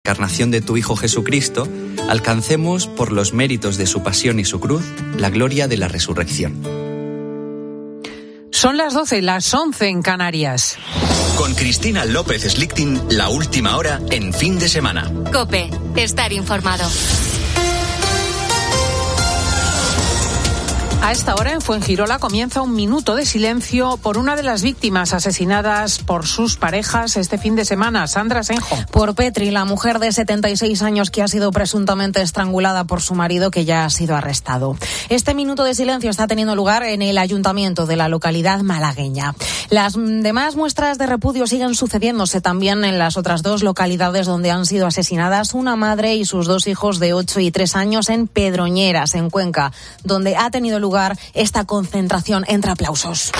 encarnación de tu Hijo Jesucristo, alcancemos, por los méritos de su pasión y su cruz, la gloria de la resurrección. Son las 12, las 11 en Canarias. Con Cristina López Slichting, la última hora en fin de semana. COPE, estar informado. A esta hora en Fuengirola comienza un minuto de silencio por una de las víctimas asesinadas por sus parejas este fin de semana. Sandra Senjo. Por Petri, la mujer de 76 años que ha sido presuntamente estrangulada por su marido, que ya ha sido arrestado. Este minuto de silencio está teniendo lugar en el ayuntamiento de la localidad malagueña. Las demás muestras de repudio siguen sucediéndose también en las otras dos localidades donde han sido asesinadas una madre y sus dos hijos de 8 y 3 años en Pedroñeras, en Cuenca, donde ha tenido lugar esta concentración entre aplausos.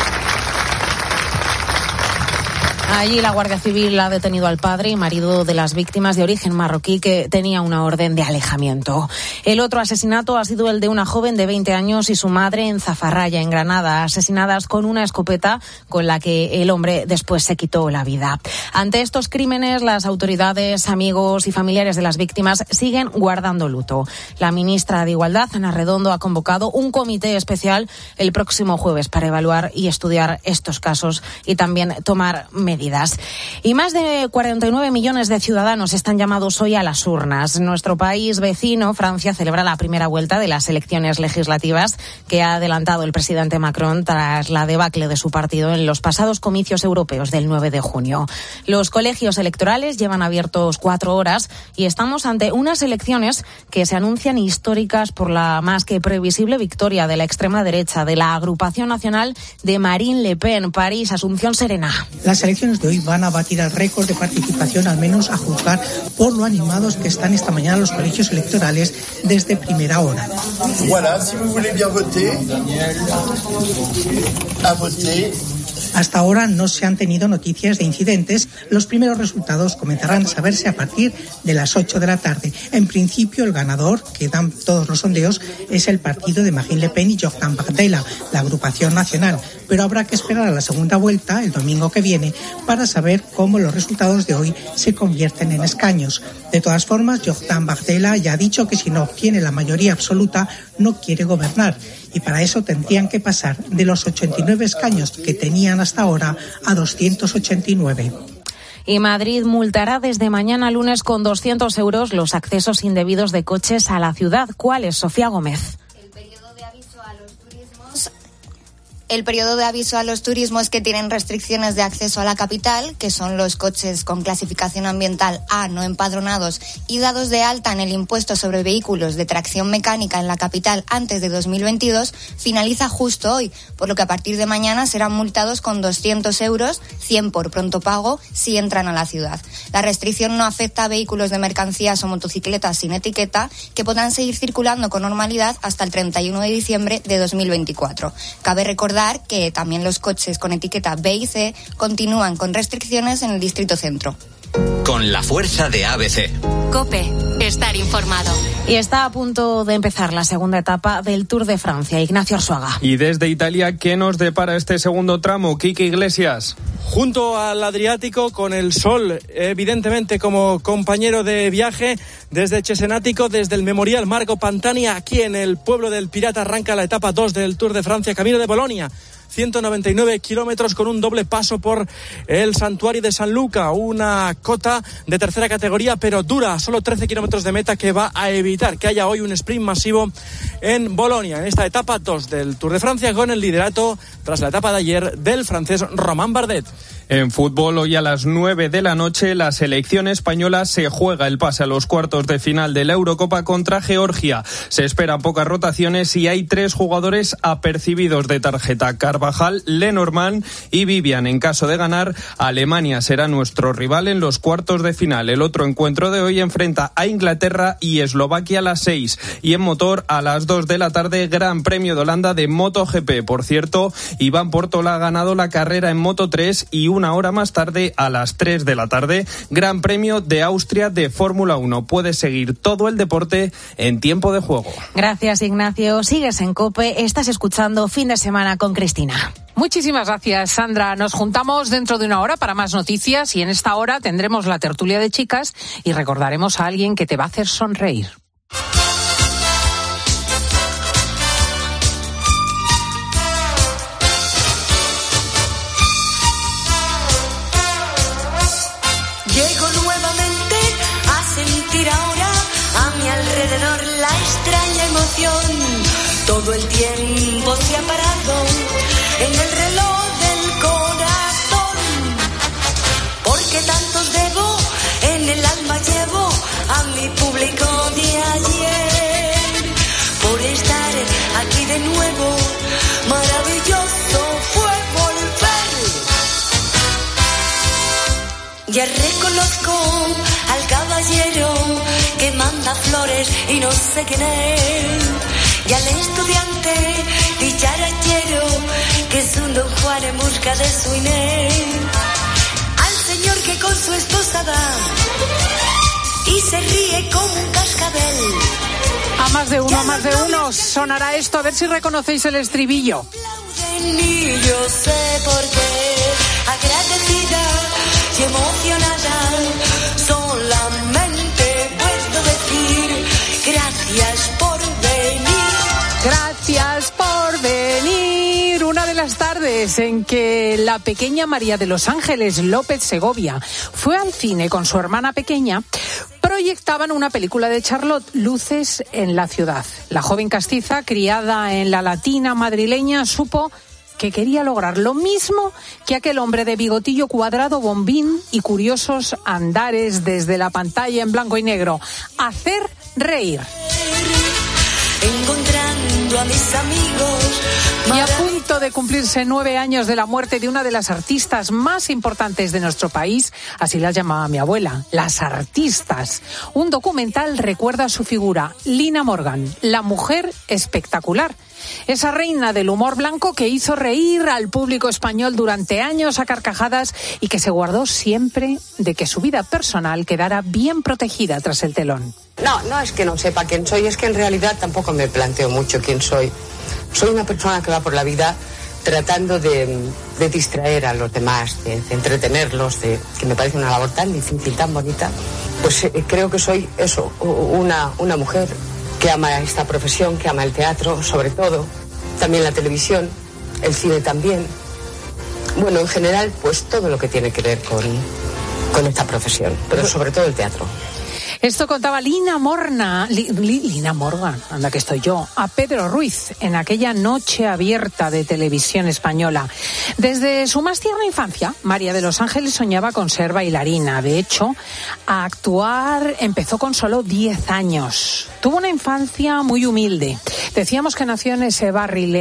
Allí la Guardia Civil ha detenido al padre y marido de las víctimas de origen marroquí que tenía una orden de alejamiento. El otro asesinato ha sido el de una joven de 20 años y su madre en Zafarraya, en Granada, asesinadas con una escopeta con la que el hombre después se quitó la vida. Ante estos crímenes, las autoridades, amigos y familiares de las víctimas siguen guardando luto. La ministra de Igualdad, Ana Redondo, ha convocado un comité especial el próximo jueves para evaluar y estudiar estos casos y también tomar medidas. Y más de 49 millones de ciudadanos están llamados hoy a las urnas. Nuestro país vecino, Francia, celebra la primera vuelta de las elecciones legislativas que ha adelantado el presidente Macron tras la debacle de su partido en los pasados comicios europeos del 9 de junio. Los colegios electorales llevan abiertos 4 horas y estamos ante unas elecciones que se anuncian históricas por la más que previsible victoria de la extrema derecha de la agrupación nacional de Marine Le Pen. París, Asunción Serena. Las elecciones de hoy van a batir el récord de participación, al menos a juzgar por lo animados que están esta mañana los colegios electorales desde primera hora. Voilà, si vous voulez bien voter, à voter. Hasta ahora no se han tenido noticias de incidentes. Los primeros resultados comenzarán a saberse a partir de las 8 de la tarde. En principio, el ganador, que dan todos los sondeos, es el partido de Marine Le Pen y Jordan Bardella, la agrupación nacional. Pero habrá que esperar a la segunda vuelta, el domingo que viene, para saber cómo los resultados de hoy se convierten en escaños. De todas formas, Jordan Bardella ya ha dicho que si no obtiene la mayoría absoluta, no quiere gobernar. Y para eso tendrían que pasar de los 89 escaños que tenían hasta ahora a 289. Y Madrid multará desde mañana lunes con 200 euros los accesos indebidos de coches a la ciudad. ¿Cuál es, Sofía Gómez? El periodo de aviso a los turismos que tienen restricciones de acceso a la capital, que son los coches con clasificación ambiental A no empadronados y dados de alta en el impuesto sobre vehículos de tracción mecánica en la capital antes de 2022, finaliza justo hoy, por lo que a partir de mañana serán multados con 200 euros, 100 por pronto pago, si entran a la ciudad. La restricción no afecta a vehículos de mercancías o motocicletas sin etiqueta que podrán seguir circulando con normalidad hasta el 31 de diciembre de 2024. Cabe recordar que también los coches con etiqueta B y C continúan con restricciones en el Distrito Centro. Con la fuerza de ABC. COPE, estar informado. Y está a punto de empezar la segunda etapa del Tour de Francia. Ignacio Arzuaga. Y desde Italia, ¿qué nos depara este segundo tramo? Quique Iglesias. Junto al Adriático, con el sol evidentemente como compañero de viaje, desde Cesenático, desde el Memorial Marco Pantani, aquí en el pueblo del Pirata, arranca la etapa 2 del Tour de Francia, camino de Bolonia. 199 kilómetros con un doble paso por el santuario de San Luca, una cota de tercera categoría pero dura, solo 13 kilómetros de meta, que va a evitar que haya hoy un sprint masivo en Bolonia, en esta etapa 2 del Tour de Francia, con el liderato tras la etapa de ayer del francés Romain Bardet. En fútbol, hoy a las 9 de la noche, la selección española se juega el pase a los cuartos de final de la Eurocopa contra Georgia. Se esperan pocas rotaciones y hay 3 jugadores apercibidos de tarjeta: Carvajal, Lenormand y Vivian. En caso de ganar, Alemania será nuestro rival en los cuartos de final. El otro encuentro de hoy enfrenta a Inglaterra y Eslovaquia a las 6. Y en motor, a las 2 de la tarde, Gran Premio de Holanda de MotoGP. Por cierto, Iván Portola ha ganado la carrera en Moto3 y una una hora más tarde, a las 3 de la tarde, Gran Premio de Austria de Fórmula 1. Puedes seguir todo el deporte en Tiempo de Juego. Gracias, Ignacio. Sigues en COPE, estás escuchando Fin de Semana con Cristina. Muchísimas gracias, Sandra. Nos juntamos dentro de una hora para más noticias y en esta hora tendremos la tertulia de chicas y recordaremos a alguien que te va a hacer sonreír. Llego nuevamente a sentir ahora a mi alrededor la extraña emoción. Todo el tiempo se ha parado en el reloj del corazón. Porque tantos debo, en el alma llevo a mi público de ayer. Por estar aquí de nuevo, maravilloso fue volver. Ya reconozco al caballero que manda flores y no sé quién es. Y al estudiante dicharachero que es un don Juan en busca de su Inés. Al señor que con su esposa va y se ríe como un cascabel. A más de uno sonará esto, a ver si reconocéis el estribillo. Y yo sé por qué, agradecida y emocionada, solamente puedo decir gracias por venir. Gracias por venir. Una de las tardes en que la pequeña María de los Ángeles López Segovia fue al cine con su hermana pequeña, proyectaban una película de Charlotte, Luces en la ciudad. La joven castiza, criada en la latina madrileña, supo que quería lograr lo mismo que aquel hombre de bigotillo cuadrado, bombín y curiosos andares desde la pantalla en blanco y negro: hacer reír. Encontrando a mis amigos. Y a punto de cumplirse 9 años de la muerte de una de las artistas más importantes de nuestro país, así las llamaba mi abuela, las artistas. Un documental recuerda su figura, Lina Morgan, la mujer espectacular. Esa reina del humor blanco que hizo reír al público español durante años a carcajadas y que se guardó siempre de que su vida personal quedara bien protegida tras el telón. No es que no sepa quién soy, es que en realidad tampoco me planteo mucho quién soy. Soy una persona que va por la vida tratando de distraer a los demás, de entretenerlos, que me parece una labor tan difícil, tan bonita. Pues creo que soy eso, una mujer que ama esta profesión, que ama el teatro, sobre todo, también la televisión, el cine también. Bueno, en general, pues todo lo que tiene que ver con esta profesión, pero sobre todo el teatro. Esto contaba Lina Morgan, anda que estoy yo, a Pedro Ruiz en aquella noche abierta de Televisión Española. Desde su más tierna infancia, María de los Ángeles soñaba con ser bailarina. De hecho, a actuar empezó con solo 10 años. Tuvo una infancia muy humilde. Decíamos que nació en ese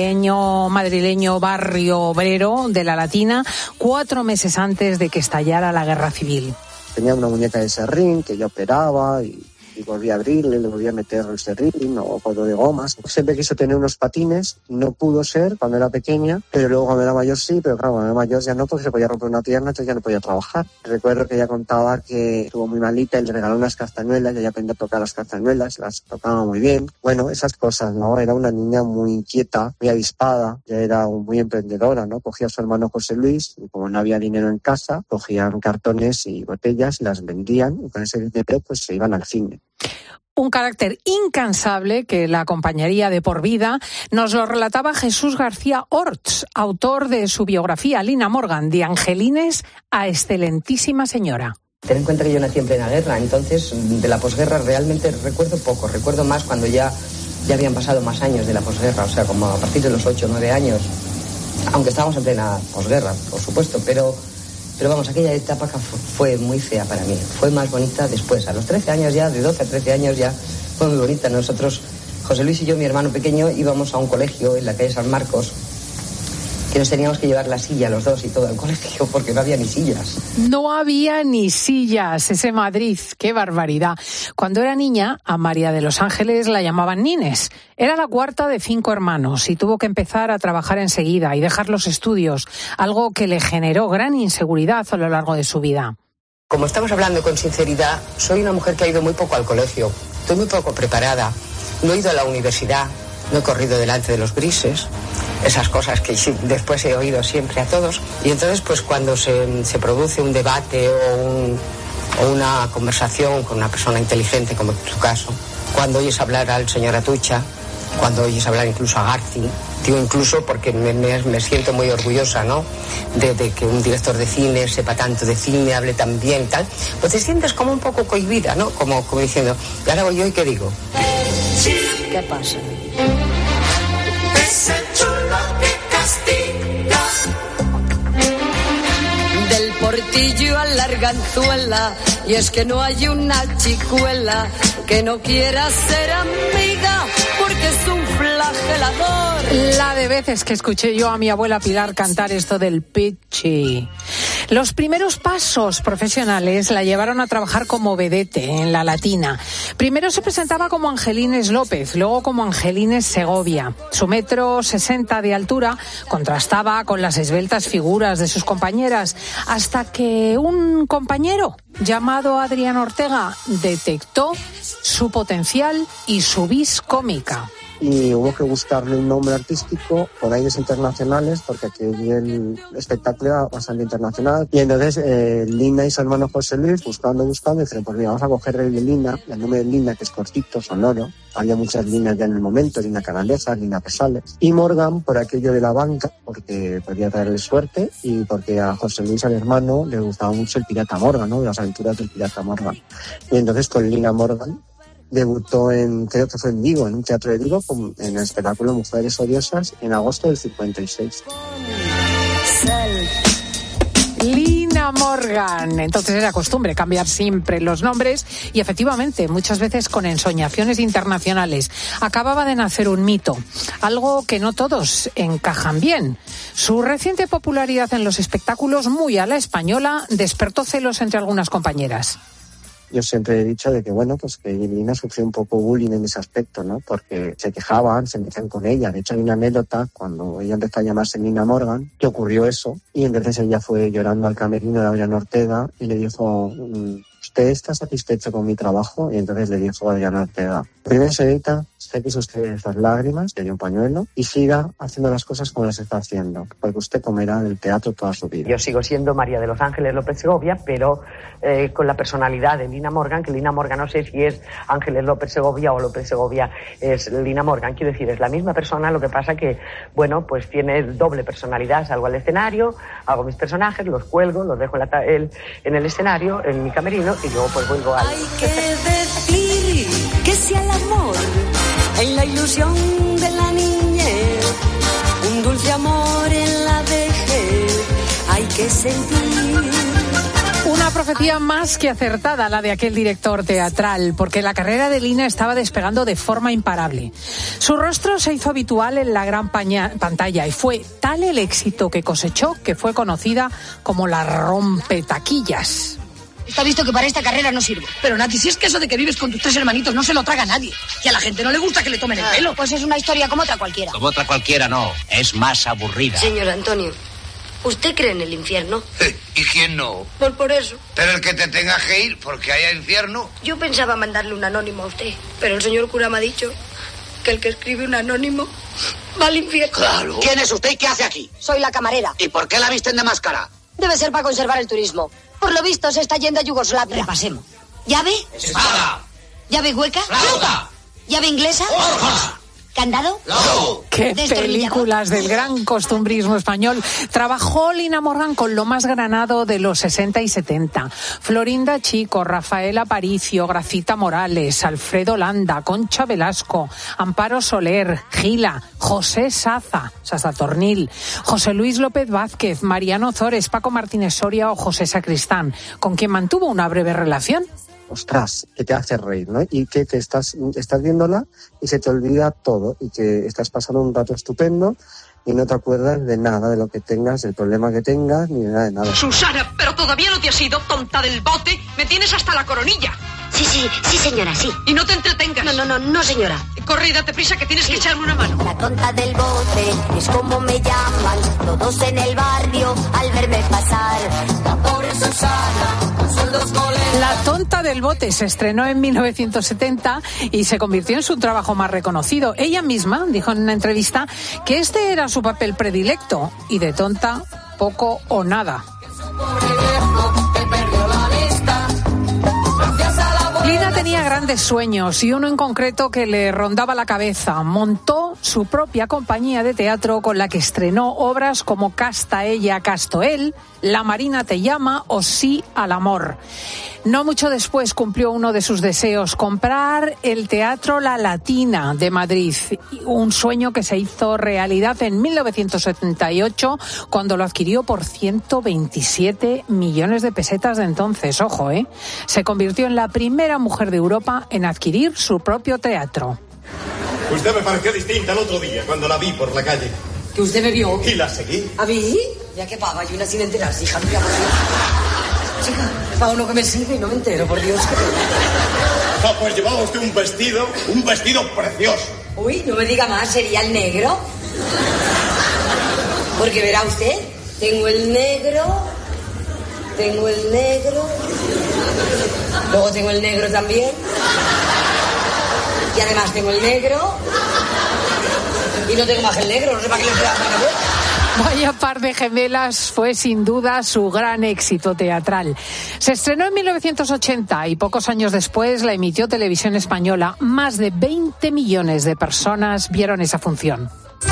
madrileño barrio obrero de la Latina 4 meses antes de que estallara la Guerra Civil. Tenía una muñeca de serrín que yo operaba y volvía a abrirle, le volvía a meter el serrín o polvo de gomas. Siempre quiso tener unos patines, no pudo ser cuando era pequeña, pero luego cuando era mayor sí, pero claro, cuando era mayor ya no, porque se podía romper una pierna, entonces ya no podía trabajar. Recuerdo que ella contaba que estuvo muy malita y le regaló unas castañuelas, y ella aprendió a tocar las castañuelas, las tocaba muy bien. Bueno, esas cosas, ¿no? Era una niña muy inquieta, muy avispada, ya era muy emprendedora, ¿no? Cogía a su hermano José Luis y como no había dinero en casa, cogían cartones y botellas y las vendían y con ese dinero pues se iban al cine. Un carácter incansable que la acompañaría de por vida, nos lo relataba Jesús García Orts, autor de su biografía Lina Morgan, de Angelines a excelentísima señora. Ten en cuenta que yo nací en plena guerra, entonces de la posguerra realmente recuerdo poco, recuerdo más cuando ya habían pasado más años de la posguerra, o sea, como a partir de los 8 o 9 años, aunque estábamos en plena posguerra, por supuesto, pero vamos, aquella etapa fue muy fea para mí. Fue más bonita después, a los 13 años ya, de 12 a 13 años ya, fue muy bonita. Nosotros, José Luis y yo, mi hermano pequeño, íbamos a un colegio en la calle San Marcos, que nos teníamos que llevar la silla los dos y todo al colegio porque no había ni sillas. No había ni sillas, ese Madrid, qué barbaridad. Cuando era niña, a María de los Ángeles la llamaban Nines. Era la cuarta de 5 hermanos y tuvo que empezar a trabajar enseguida y dejar los estudios, algo que le generó gran inseguridad a lo largo de su vida. Como estamos hablando con sinceridad, soy una mujer que ha ido muy poco al colegio, estoy muy poco preparada, no he ido a la universidad, no he corrido delante de los grises, esas cosas que después he oído siempre a todos. Y entonces, pues cuando se produce un debate o una conversación con una persona inteligente, como en tu caso, cuando oyes hablar al señor Atucha, cuando oyes hablar incluso a Garci, digo incluso porque me siento muy orgullosa, ¿no?, de que un director de cine sepa tanto de cine, hable tan bien y tal, pues te sientes como un poco cohibida, ¿no?, como diciendo, ¿y ahora voy yo y qué digo? ¿Qué pasa? Ese chulo que castiga. Del Portillo a la Arganzuela, y es que no hay una chicuela que no quiera ser amiga, porque es un flagelador. La de veces que escuché yo a mi abuela Pilar cantar esto del pichi. Los primeros pasos profesionales la llevaron a trabajar como vedette en La Latina. Primero se presentaba como Angelines López, luego como Angelines Segovia. Su 1,60 m de altura contrastaba con las esbeltas figuras de sus compañeras, hasta que un compañero llamado Adrián Ortega detectó su potencial y su vis cómica. Y hubo que buscarle un nombre artístico con aires internacionales, porque aquí el espectáculo era bastante internacional. Y entonces Lina y su hermano José Luis, buscando, dijeron, pues mira, vamos a coger el de Lina, el nombre de Lina, que es cortito, sonoro. Había muchas líneas ya en el momento, Lina Canalejas, Lina Pesales. Y Morgan, por aquello de la banca, porque podía traerle suerte, y porque a José Luis, al hermano, le gustaba mucho el pirata Morgan, ¿no?, las aventuras del pirata Morgan. Y entonces con Lina Morgan debutó creo que fue en Vigo, en un teatro de Vigo, en el espectáculo Mujeres Odiosas, en agosto del 56. Lina Morgan. Entonces era costumbre cambiar siempre los nombres y efectivamente muchas veces con ensoñaciones internacionales. Acababa de nacer un mito, algo que no todos encajan bien. Su reciente popularidad en los espectáculos, muy a la española, despertó celos entre algunas compañeras. Yo siempre he dicho de que, bueno, pues que Lina sufrió un poco bullying en ese aspecto, ¿no? Porque se quejaban, se metían con ella. De hecho, hay una anécdota cuando ella empezó a llamarse Lina Morgan, que ocurrió eso. Y entonces ella fue llorando al camerino de Adrián Ortega y le dijo, ¿usted está satisfecho con mi trabajo? Y entonces le dijo a Adrián Ortega, primero, señorita, séquese usted estas lágrimas, le dio un pañuelo, y siga haciendo las cosas como las está haciendo, porque usted comerá del teatro toda su vida. Yo sigo siendo María de los Ángeles López Segovia, pero con la personalidad de Lina Morgan, que Lina Morgan no sé si es Ángeles López Segovia o López Segovia es Lina Morgan. Quiero decir, es la misma persona, lo que pasa que, bueno, pues tiene doble personalidad. Salgo al escenario, hago mis personajes, los cuelgo, los dejo en el escenario, en mi camerino, y luego pues vuelvo al... Hay que decir que sea el amor en la ilusión de la niñez, un dulce amor en la vejez, hay que sentir. Una profecía más que acertada, la de aquel director teatral, porque la carrera de Lina estaba despegando de forma imparable. Su rostro se hizo habitual en la gran pantalla y fue tal el éxito que cosechó que fue conocida como la rompetaquillas. Está visto que para esta carrera no sirve. Pero Nati, si es que eso de que vives con tus 3 hermanitos no se lo traga nadie. Y a la gente no le gusta que le tomen el pelo. Pues es una historia como otra cualquiera. Como otra cualquiera no, es más aburrida. Señor Antonio, ¿usted cree en el infierno? ¿Y quién no? Pues por eso. Pero el que te tenga que ir porque haya infierno. Yo pensaba mandarle un anónimo a usted, pero el señor cura me ha dicho que el que escribe un anónimo va al infierno. Claro. ¿Quién es usted y qué hace aquí? Soy la camarera. ¿Y por qué la visten de máscara? Debe ser para conservar el turismo. Por lo visto se está yendo a Yugoslavia. Repasemos. ¿Llave? Espada. ¿Llave hueca? Flauta. ¿Llave inglesa? Hoja. ¿Candado? No. ¡Qué películas del gran costumbrismo español! Trabajó Lina Morgan con lo más granado de los 60 y 70. Florinda Chico, Rafael Aparicio, Gracita Morales, Alfredo Landa, Concha Velasco, Amparo Soler, Gila, José Saza Tornil, José Luis López Vázquez, Mariano Zores, Paco Martínez Soria o José Sacristán, con quien mantuvo una breve relación. ostras, que te hace reír, ¿no? Y que te estás viéndola y se te olvida todo y que estás pasando un rato estupendo y no te acuerdas de nada, de lo que tengas, del problema que tengas, ni de nada. Susana, pero todavía no te has ido, tonta del bote. Me tienes hasta la coronilla. Sí, señora, sí. Y no te entretengas. No, señora. Corre y date prisa que tienes que echarme una mano. La tonta del bote es como me llaman todos en el barrio al verme pasar. La pobre Susana, son dos goles. La tonta del bote se estrenó en 1970 y se convirtió en su trabajo más reconocido. Ella misma dijo en una entrevista que este era su papel predilecto y de tonta poco o nada. Lina tenía grandes sueños y uno en concreto que le rondaba la cabeza. Montó su propia compañía de teatro con la que estrenó obras como Casta ella, casto él, La Marina te llama o Sí al amor. No mucho después cumplió uno de sus deseos, comprar el Teatro La Latina de Madrid, un sueño que se hizo realidad en 1978 cuando lo adquirió por 127 millones de pesetas de entonces. Ojo, se convirtió en la primera mujer de Europa en adquirir su propio teatro. Usted me pareció distinta el otro día cuando la vi por la calle. ¿Que usted me vio? Y la seguí. ¿A mí? Ya que paga, yo una sin enterarse, hija mía, por Dios. Chica, pago uno que me sigue y no me entero, por Dios. Pues llevaba usted un vestido precioso. Uy, no me diga más, ¿sería el negro? Porque verá usted, tengo el negro, luego tengo el negro también, y además tengo el negro, y no tengo más que el negro, no sé para qué le queda para la boca. Vaya par de gemelas fue sin duda su gran éxito teatral. Se estrenó en 1980 y pocos años después la emitió Televisión Española. Más de 20 millones de personas vieron esa función.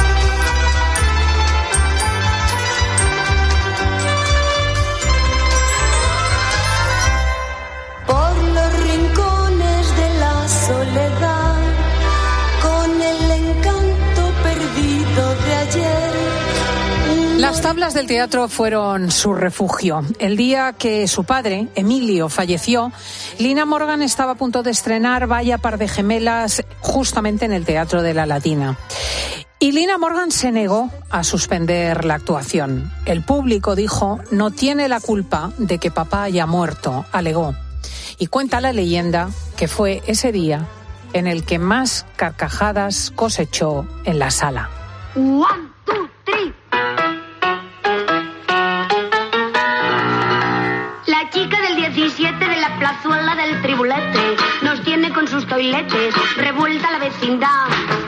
Por los rincones de la soledad, con el encanto perdido de ayer. Las tablas del teatro fueron su refugio. El día que su padre, Emilio, falleció, Lina Morgan estaba a punto de estrenar Vaya par de gemelas justamente en el Teatro de la Latina. Y Lina Morgan se negó a suspender la actuación. El público, dijo, no tiene la culpa de que papá haya muerto, alegó. Y cuenta la leyenda que fue ese día en el que más carcajadas cosechó en la sala. 1, 2, 3. La chica del 17 de la plazuela del Tribulete nos tiene con sus toiletes revuelta la vecindad.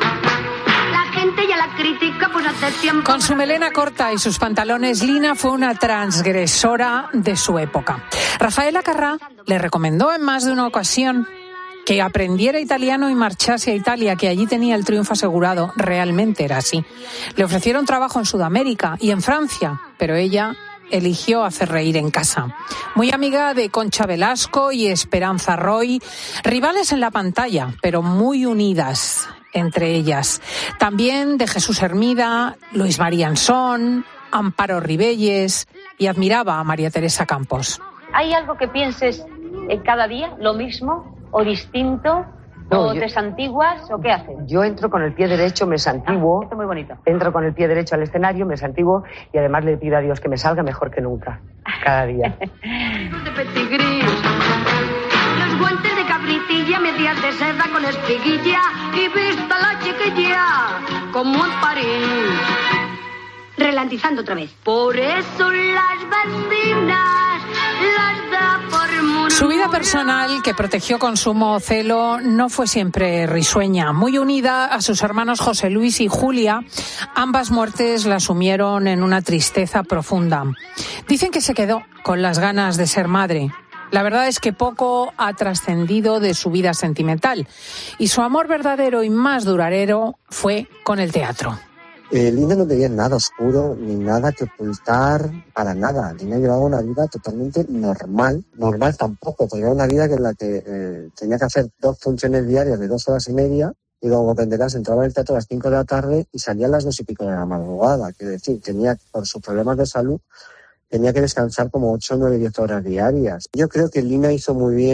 La gente ya la critica pues hace tiempo. Con su melena corta y sus pantalones, Lina fue una transgresora de su época. Rafaela Carrà le recomendó en más de una ocasión que aprendiera italiano y marchase a Italia, que allí tenía el triunfo asegurado. Realmente era así. Le ofrecieron trabajo en Sudamérica y en Francia, pero ella eligió hacer reír en casa. Muy amiga de Concha Velasco y Esperanza Roy, rivales en la pantalla, pero muy unidas entre ellas. También de Jesús Hermida, Luis María Ansón, Amparo Ribelles, y admiraba a María Teresa Campos. ¿Hay algo que pienses cada día, lo mismo o distinto? No, ¿O te santiguas o qué haces? Yo entro con el pie derecho, me santiguo. Esto es muy bonito. Entro con el pie derecho al escenario, me santiguo y además le pido a Dios que me salga mejor que nunca, cada día. De petigrí, los guantes de cabritilla, medias de seda con espiguilla y vista la chiquilla como en París. Relantizando otra vez. Por eso las vecinas las da por murmurar. Su vida personal, que protegió con sumo celo, no fue siempre risueña. Muy unida a sus hermanos José Luis y Julia, ambas muertes la sumieron en una tristeza profunda. Dicen que se quedó con las ganas de ser madre. La verdad es que poco ha trascendido de su vida sentimental y su amor verdadero y más duradero fue con el teatro. Lina no tenía nada oscuro ni nada que ocultar, para nada. Lina llevaba una vida totalmente normal tampoco, porque era una vida en la que tenía que hacer 2 funciones diarias de 2 horas y media, y como comprenderás entraba en el teatro a las 5 de la tarde y salía a las 2 y pico de la madrugada. Quiero decir, tenía, por sus problemas de salud, tenía que descansar como 8, 9, 10 horas diarias. Yo creo que Lina hizo muy bien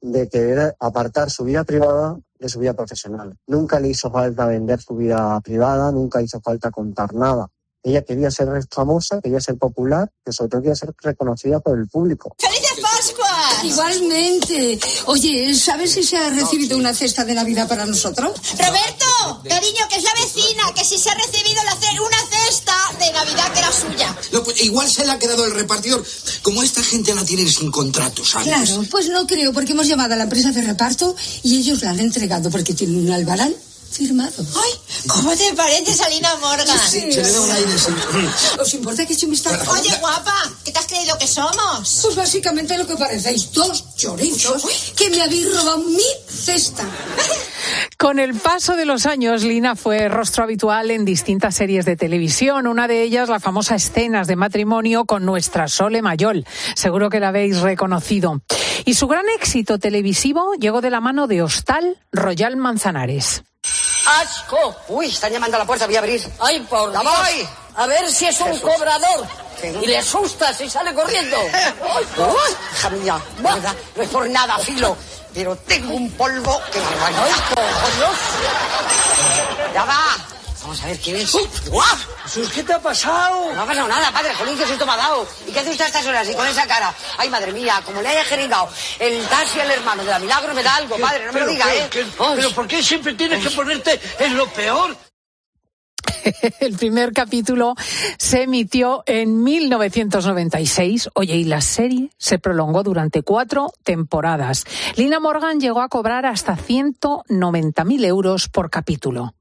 de querer apartar su vida privada de su vida profesional. Nunca le hizo falta vender su vida privada, nunca hizo falta contar nada. Ella quería ser famosa, quería ser popular, pero sobre todo quería ser reconocida por el público. ¡Felices Pascuas! Igualmente. Oye, ¿sabes si se ha recibido una cesta de Navidad para nosotros? ¡Roberto! Cariño, que es la vecina, que si se ha recibido una cesta de Navidad que era suya. No, pues igual se le ha quedado el repartidor. Como esta gente la tienen sin contrato, ¿sabes? Claro, pues no creo, porque hemos llamado a la empresa de reparto y ellos la han entregado porque tienen un albarán firmado. ¡Ay! ¿Cómo te parece, Salina Morgan? Sí, se le da un aire, sí. ¿Os importa que eche un vistazo? Oye, guapa, ¿qué te has creído que somos? Pues básicamente lo que parecéis, dos chorizos que me habéis robado mi cesta. Con el paso de los años, Lina fue rostro habitual en distintas series de televisión. Una de ellas, la famosa Escenas de matrimonio con nuestra Sole Mayol. Seguro que la habéis reconocido. Y su gran éxito televisivo llegó de la mano de Hostal Royal Manzanares. ¡Asco! Uy, están llamando a la puerta, voy a abrir. ¡Ay, por Dios! voy! A ver si es un cobrador. Y le asustas y sale corriendo. ¡Ay, hija mía! ¿Verdad? No es por nada, Filo. Pero tengo un polvo que me va a... ¡Ay, por Dios! ¡Ya va! Vamos a ver quién es. Jesús, ¿qué te ha pasado? No ha pasado nada, padre. Jolín, que susto me ha dado. ¿Y qué hace usted a estas horas y con esa cara? Ay, madre mía, como le haya jeringado el taxi al hermano de la Milagro, me da algo, padre. No me lo diga, ¿eh? Pero ¿por qué siempre tienes que ponerte en lo peor? El primer capítulo se emitió en 1996. Oye, y la serie se prolongó durante 4 temporadas. Lina Morgan llegó a cobrar hasta 190.000 euros por capítulo.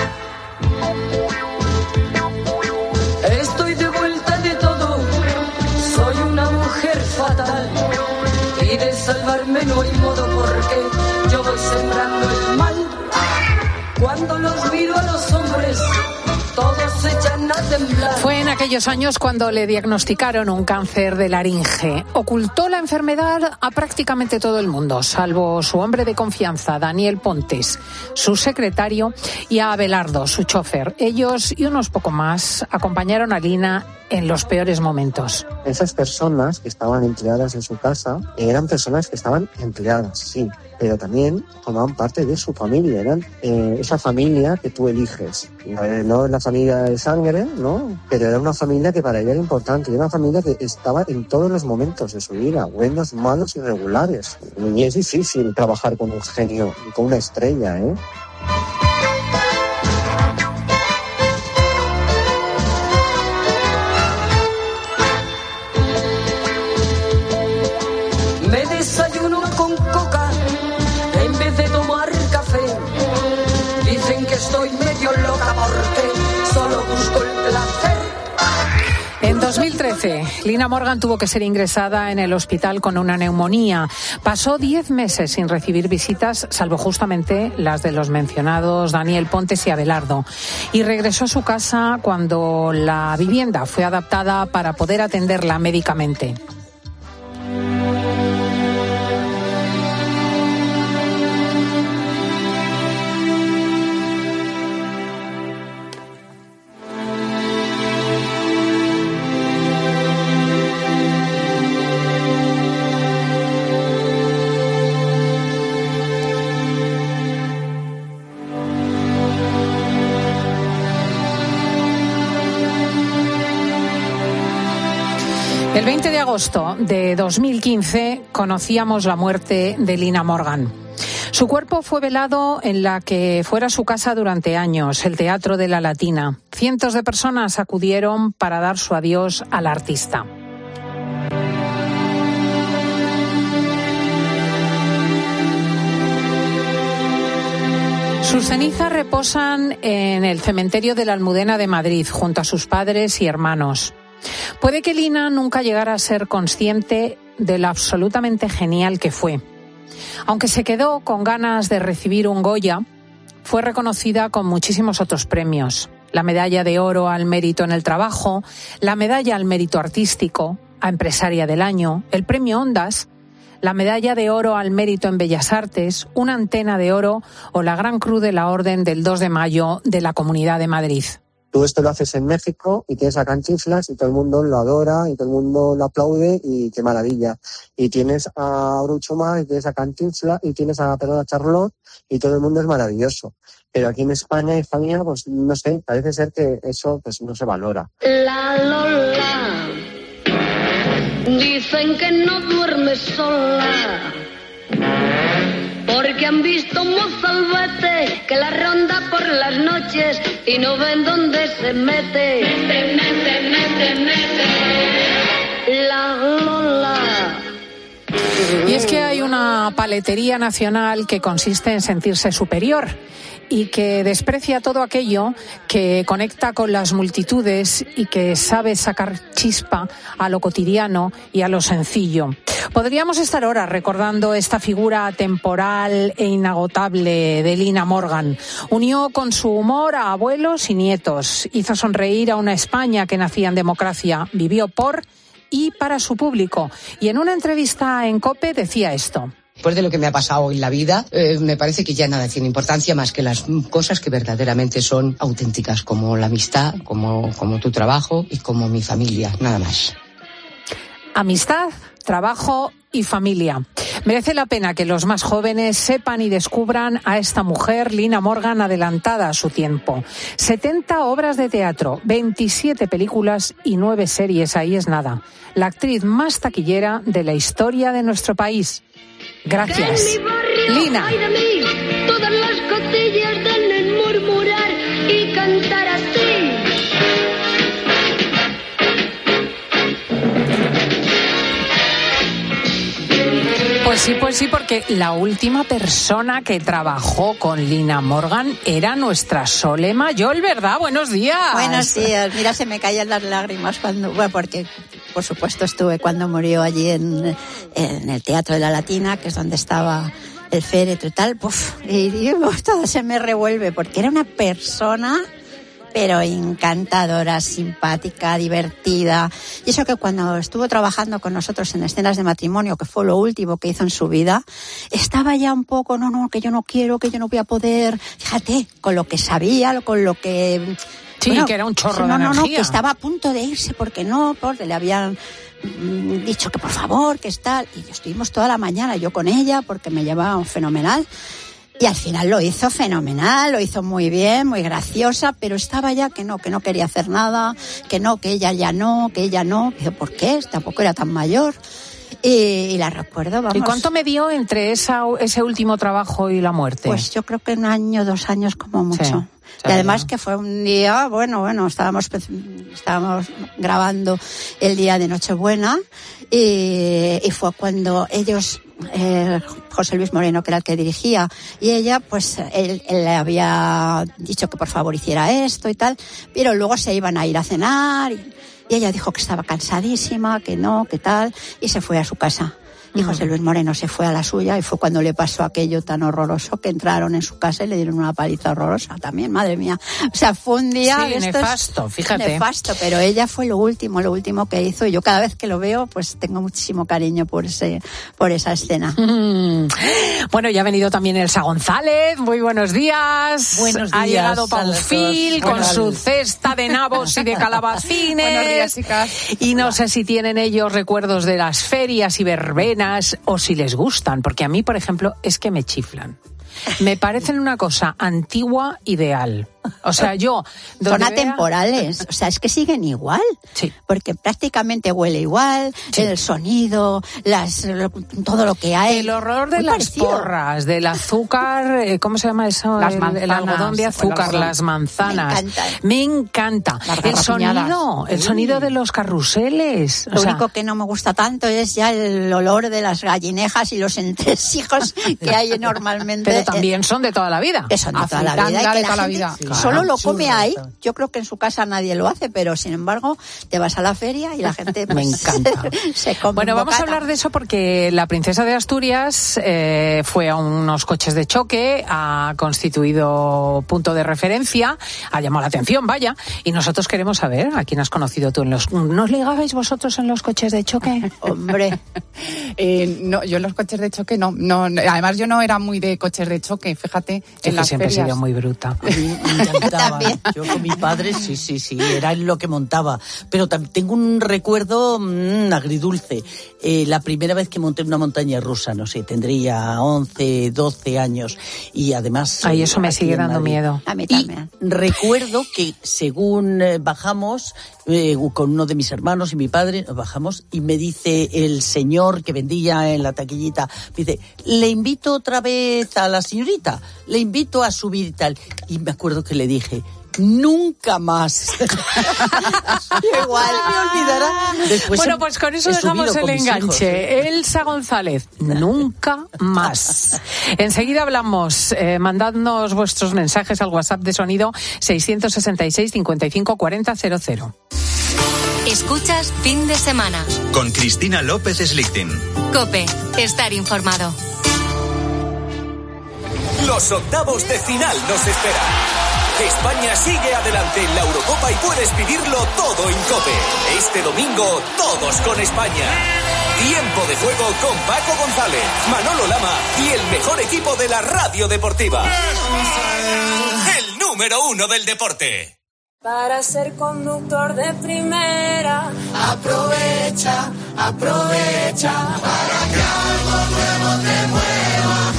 Estoy de vuelta de todo, soy una mujer fatal y de salvarme no hay modo porque yo voy sembrando el mal. Cuando los miro a los hombres, todos se echan a temblar. Fue en aquellos años cuando le diagnosticaron un cáncer de laringe. Ocultó la enfermedad a prácticamente todo el mundo, salvo su hombre de confianza, Daniel Pontes, su secretario, y a Abelardo, su chofer. Ellos y unos poco más acompañaron a Lina en los peores momentos. Esas personas que estaban empleadas en su casa eran personas que estaban empleadas, sí, pero también formaban parte de su familia, eran esa familia que tú eliges. No es la familia de sangre, ¿no? Pero era una familia que para ella era importante, era una familia que estaba en todos los momentos de su vida, buenos, malos y regulares. Y es difícil trabajar con un genio, con una estrella, ¿eh? Me desayuno con coca en vez de tomar café. Dicen que estoy medio loca porque solo busco el placer. En 2013, Lina Morgan tuvo que ser ingresada en el hospital con una neumonía. Pasó 10 meses sin recibir visitas, salvo justamente las de los mencionados Daniel Pontes y Abelardo. Y regresó a su casa cuando la vivienda fue adaptada para poder atenderla médicamente. El 20 de agosto de 2015 conocíamos la muerte de Lina Morgan. Su cuerpo fue velado en la que fuera su casa durante años, el Teatro de la Latina. Cientos de personas acudieron para dar su adiós al artista. Sus cenizas reposan en el cementerio de la Almudena de Madrid, junto a sus padres y hermanos. Puede que Lina nunca llegara a ser consciente de lo absolutamente genial que fue. Aunque se quedó con ganas de recibir un Goya, fue reconocida con muchísimos otros premios. La medalla de oro al mérito en el trabajo, la medalla al mérito artístico, a empresaria del año, el premio Ondas, la medalla de oro al mérito en Bellas Artes, una antena de oro o la Gran Cruz de la Orden del 2 de mayo de la Comunidad de Madrid. Tú esto lo haces en México y tienes a Cantinflas y todo el mundo lo adora y todo el mundo lo aplaude y qué maravilla. Y tienes a Groucho Marx y tienes a Cantinflas y tienes a Charlotte y todo el mundo es maravilloso. Pero aquí en España, hija mía, pues no sé, parece ser que eso pues no se valora. La Lola, dicen que no duerme sola, porque han visto un mozalbete que la ronda por las noches y no ven dónde se mete. La Lola. Y es que hay una paletería nacional que consiste en sentirse superior y que desprecia todo aquello que conecta con las multitudes y que sabe sacar chispa a lo cotidiano y a lo sencillo. Podríamos estar horas recordando esta figura temporal e inagotable de Lina Morgan. Unió con su humor a abuelos y nietos, hizo sonreír a una España que nacía en democracia, vivió por y para su público. Y en una entrevista en COPE decía esto. Después de lo que me ha pasado en la vida, me parece que ya nada tiene importancia más que las cosas que verdaderamente son auténticas, como la amistad, como tu trabajo y como mi familia, nada más. Amistad, trabajo y familia. Merece la pena que los más jóvenes sepan y descubran a esta mujer, Lina Morgan, adelantada a su tiempo. 70 obras de teatro, 27 películas y 9 series, ahí es nada. La actriz más taquillera de la historia de nuestro país. Gracias, Lina. Todas las cotillas dan en murmurar y cantar así. Pues sí, porque la última persona que trabajó con Lina Morgan era nuestra Sole Mayol, ¿verdad? Buenos días. Buenos días. Mira, se me caían las lágrimas porque por supuesto estuve cuando murió allí en el Teatro de la Latina, que es donde estaba el féretro y tal. Y todo se me revuelve porque era una persona pero encantadora, simpática, divertida. Y eso que cuando estuvo trabajando con nosotros en Escenas de Matrimonio, que fue lo último que hizo en su vida, estaba ya un poco, que yo no quiero, que yo no voy a poder. Fíjate, con lo que sabía, con lo que... Sí, bueno, que era un chorro de energía. Que estaba a punto de irse porque le habían dicho que por favor, que es tal. Y estuvimos toda la mañana yo con ella porque me llevaba fenomenal. Y al final lo hizo fenomenal, lo hizo muy bien, muy graciosa, pero estaba ya que no quería hacer nada, que ella ya no. Pero ¿por qué? Tampoco era tan mayor. Y la recuerdo, vamos. ¿Y cuánto me dio entre ese último trabajo y la muerte? Pues yo creo que 1 año, 2 años como mucho. Sí. Y además que fue un día, estábamos grabando el día de Nochebuena y fue cuando ellos, José Luis Moreno, que era el que dirigía, y ella, pues él le había dicho que por favor hiciera esto y tal, pero luego se iban a ir a cenar y ella dijo que estaba cansadísima, que no, que tal, y se fue a su casa. Y José Luis Moreno se fue a la suya y fue cuando le pasó aquello tan horroroso que entraron en su casa y le dieron una paliza horrorosa también, madre mía. O sea, fue un día... Sí, nefasto, fíjate. Nefasto, pero ella fue lo último que hizo. Y yo cada vez que lo veo, pues tengo muchísimo cariño por esa escena. Bueno, ya ha venido también Elsa González. Muy buenos días. Buenos días. Ha llegado Paufil con su cesta de nabos y de calabacines. Buenos días, chicas. Y no sé si tienen ellos recuerdos de las ferias y verbenas o si les gustan, porque a mí, por ejemplo, es que me chiflan. Me parecen una cosa antigua ideal. O sea, son atemporales, o sea, es que siguen igual. Sí. Porque prácticamente huele igual, sí. El sonido, todo lo que hay. El horror de las porras, del azúcar, ¿cómo se llama eso? El algodón de azúcar, las manzanas. Me encanta. El sonido de los carruseles. Lo único que no me gusta tanto es ya el olor de las gallinejas y los entresijos que hay normalmente. Pero también son de toda la vida. Que son de toda la vida. De toda la vida. Solo lo come ahí. Yo creo que en su casa nadie lo hace, pero sin embargo te vas a la feria y la gente me encanta. Se come. Bueno, vamos a hablar de eso porque la princesa de Asturias fue a unos coches de choque, ha constituido punto de referencia, ha llamado la atención, vaya, y nosotros queremos saber a quién has conocido tú ¿Nos ligabais vosotros en los coches de choque? Hombre. No, yo en los coches de choque no. Además yo no era muy de coches de choque, fíjate. En las siempre he sido muy bruta. encantaba. Yo con mi padre, sí, era lo que montaba. Pero también tengo un recuerdo agridulce. La primera vez que monté una montaña rusa, no sé, tendría 11, 12 años. Y además... Ay, eso me sigue dando miedo. A mí también. Y recuerdo que según bajamos, con uno de mis hermanos y mi padre, bajamos y me dice el señor que vendía en la taquillita, me dice, le invito otra vez a la señorita, le invito a subir y tal. Y me acuerdo que le dije, nunca más. Igual me olvidará. Después bueno, pues con eso dejamos el enganche. Elsa González, nunca más. Enseguida hablamos. Mandadnos vuestros mensajes al WhatsApp de Sonido 666 55 40 00. Escuchas Fin de Semana. Con Cristina López Slichting. COPE. Estar informado. Los octavos de final nos esperan. España sigue adelante en la Eurocopa y puedes vivirlo todo en COPE. Este domingo, todos con España. Tiempo de juego con Paco González, Manolo Lama y el mejor equipo de la radio deportiva. El número 1 del deporte. Para ser conductor de primera, aprovecha para que algo nuevo te mueva.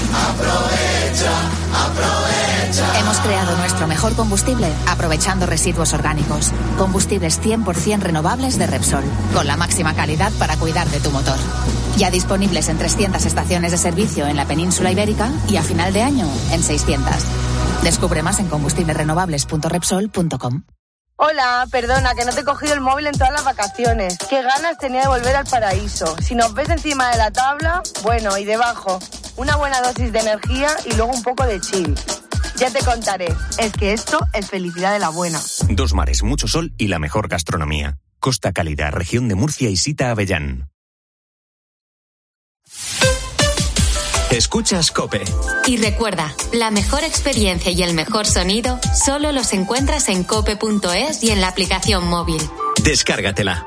Aprovecha. Hemos creado nuestro mejor combustible aprovechando residuos orgánicos. Combustibles 100% renovables de Repsol, con la máxima calidad para cuidar de tu motor. Ya disponibles en 300 estaciones de servicio en la península ibérica y a final de año en 600. Descubre más en combustiblesrenovables.repsol.com. Hola, perdona, que no te he cogido el móvil en todas las vacaciones. Qué ganas tenía de volver al paraíso. Si nos ves encima de la tabla, bueno, y debajo, una buena dosis de energía y luego un poco de chill. Ya te contaré. Es que esto es felicidad de la buena. Dos mares, mucho sol y la mejor gastronomía. Costa Cálida, región de Murcia y Sita Avellán. Escuchas COPE. Y recuerda, la mejor experiencia y el mejor sonido solo los encuentras en cope.es y en la aplicación móvil. Descárgatela.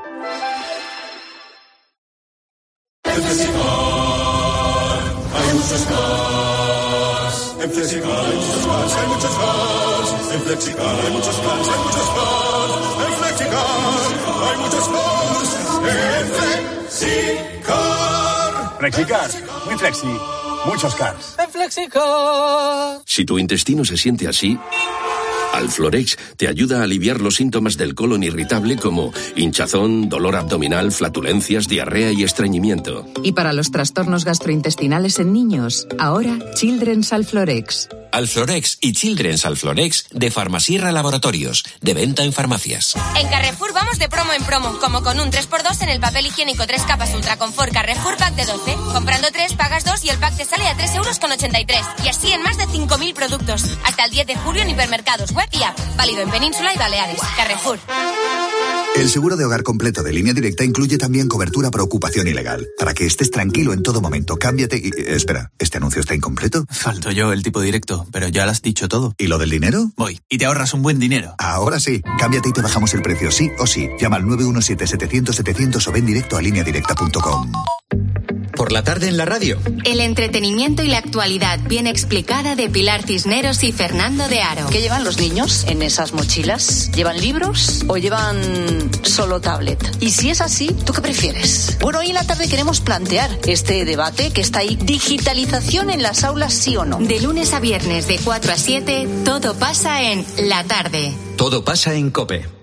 En Flexicar hay muchos cars. En Flexicar hay muchos cars, hay muchos cars. En Flexicar hay muchos cars, hay muchos cars. En Flexicar hay muchos cars. En Flexicar. Flexicar, muy flexi. Muchos cars. En Flexicar. Si tu intestino se siente así, Alflorex te ayuda a aliviar los síntomas del colon irritable como hinchazón, dolor abdominal, flatulencias, diarrea y estreñimiento. Y para los trastornos gastrointestinales en niños, ahora Children's Alflorex. Alflorex y Children's Alflorex de Farmasierra Laboratorios, de venta en farmacias. En Carrefour vamos de promo en promo, como con un 3x2 en el papel higiénico 3 capas Ultra Confort Carrefour Pack de 12. Comprando 3 pagas 2 y el pack te sale a 3,83 €. Y así en más de 5.000 productos. Hasta el 10 de julio en hipermercados, web y app. Válido en Península y Baleares. Carrefour. El seguro de hogar completo de Línea Directa incluye también cobertura por ocupación ilegal. Para que estés tranquilo en todo momento, cámbiate y... espera, ¿este anuncio está incompleto? Falto yo el tipo directo, pero ya lo has dicho todo. ¿Y lo del dinero? Voy, y te ahorras un buen dinero. Ahora sí, cámbiate y te bajamos el precio sí o sí. Llama al 917-700-700 o ven directo a lineadirecta.com. Por la tarde en la radio. El entretenimiento y la actualidad bien explicada de Pilar Cisneros y Fernando de Aro. ¿Qué llevan los niños en esas mochilas? ¿Llevan libros o llevan solo tablet? Y si es así, ¿tú qué prefieres? Bueno, hoy en la tarde queremos plantear este debate que está ahí. ¿Digitalización en las aulas, sí o no? De lunes a viernes de 4 a 7, todo pasa en La Tarde. Todo pasa en COPE.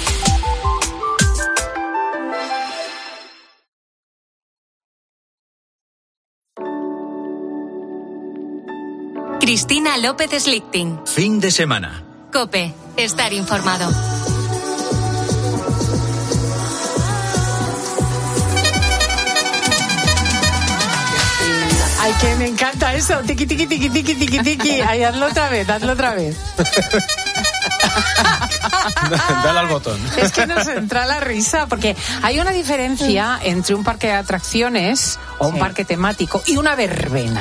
Cristina López Slichting. Fin de semana. COPE. Estar informado. Ay, que me encanta eso. Tiki, tiki, tiki, tiki, tiki, tiki. Ay, hazlo otra vez, hazlo otra vez. Dale al botón. Es que nos entra la risa, porque hay una diferencia entre un parque de atracciones o un parque temático y una verbena.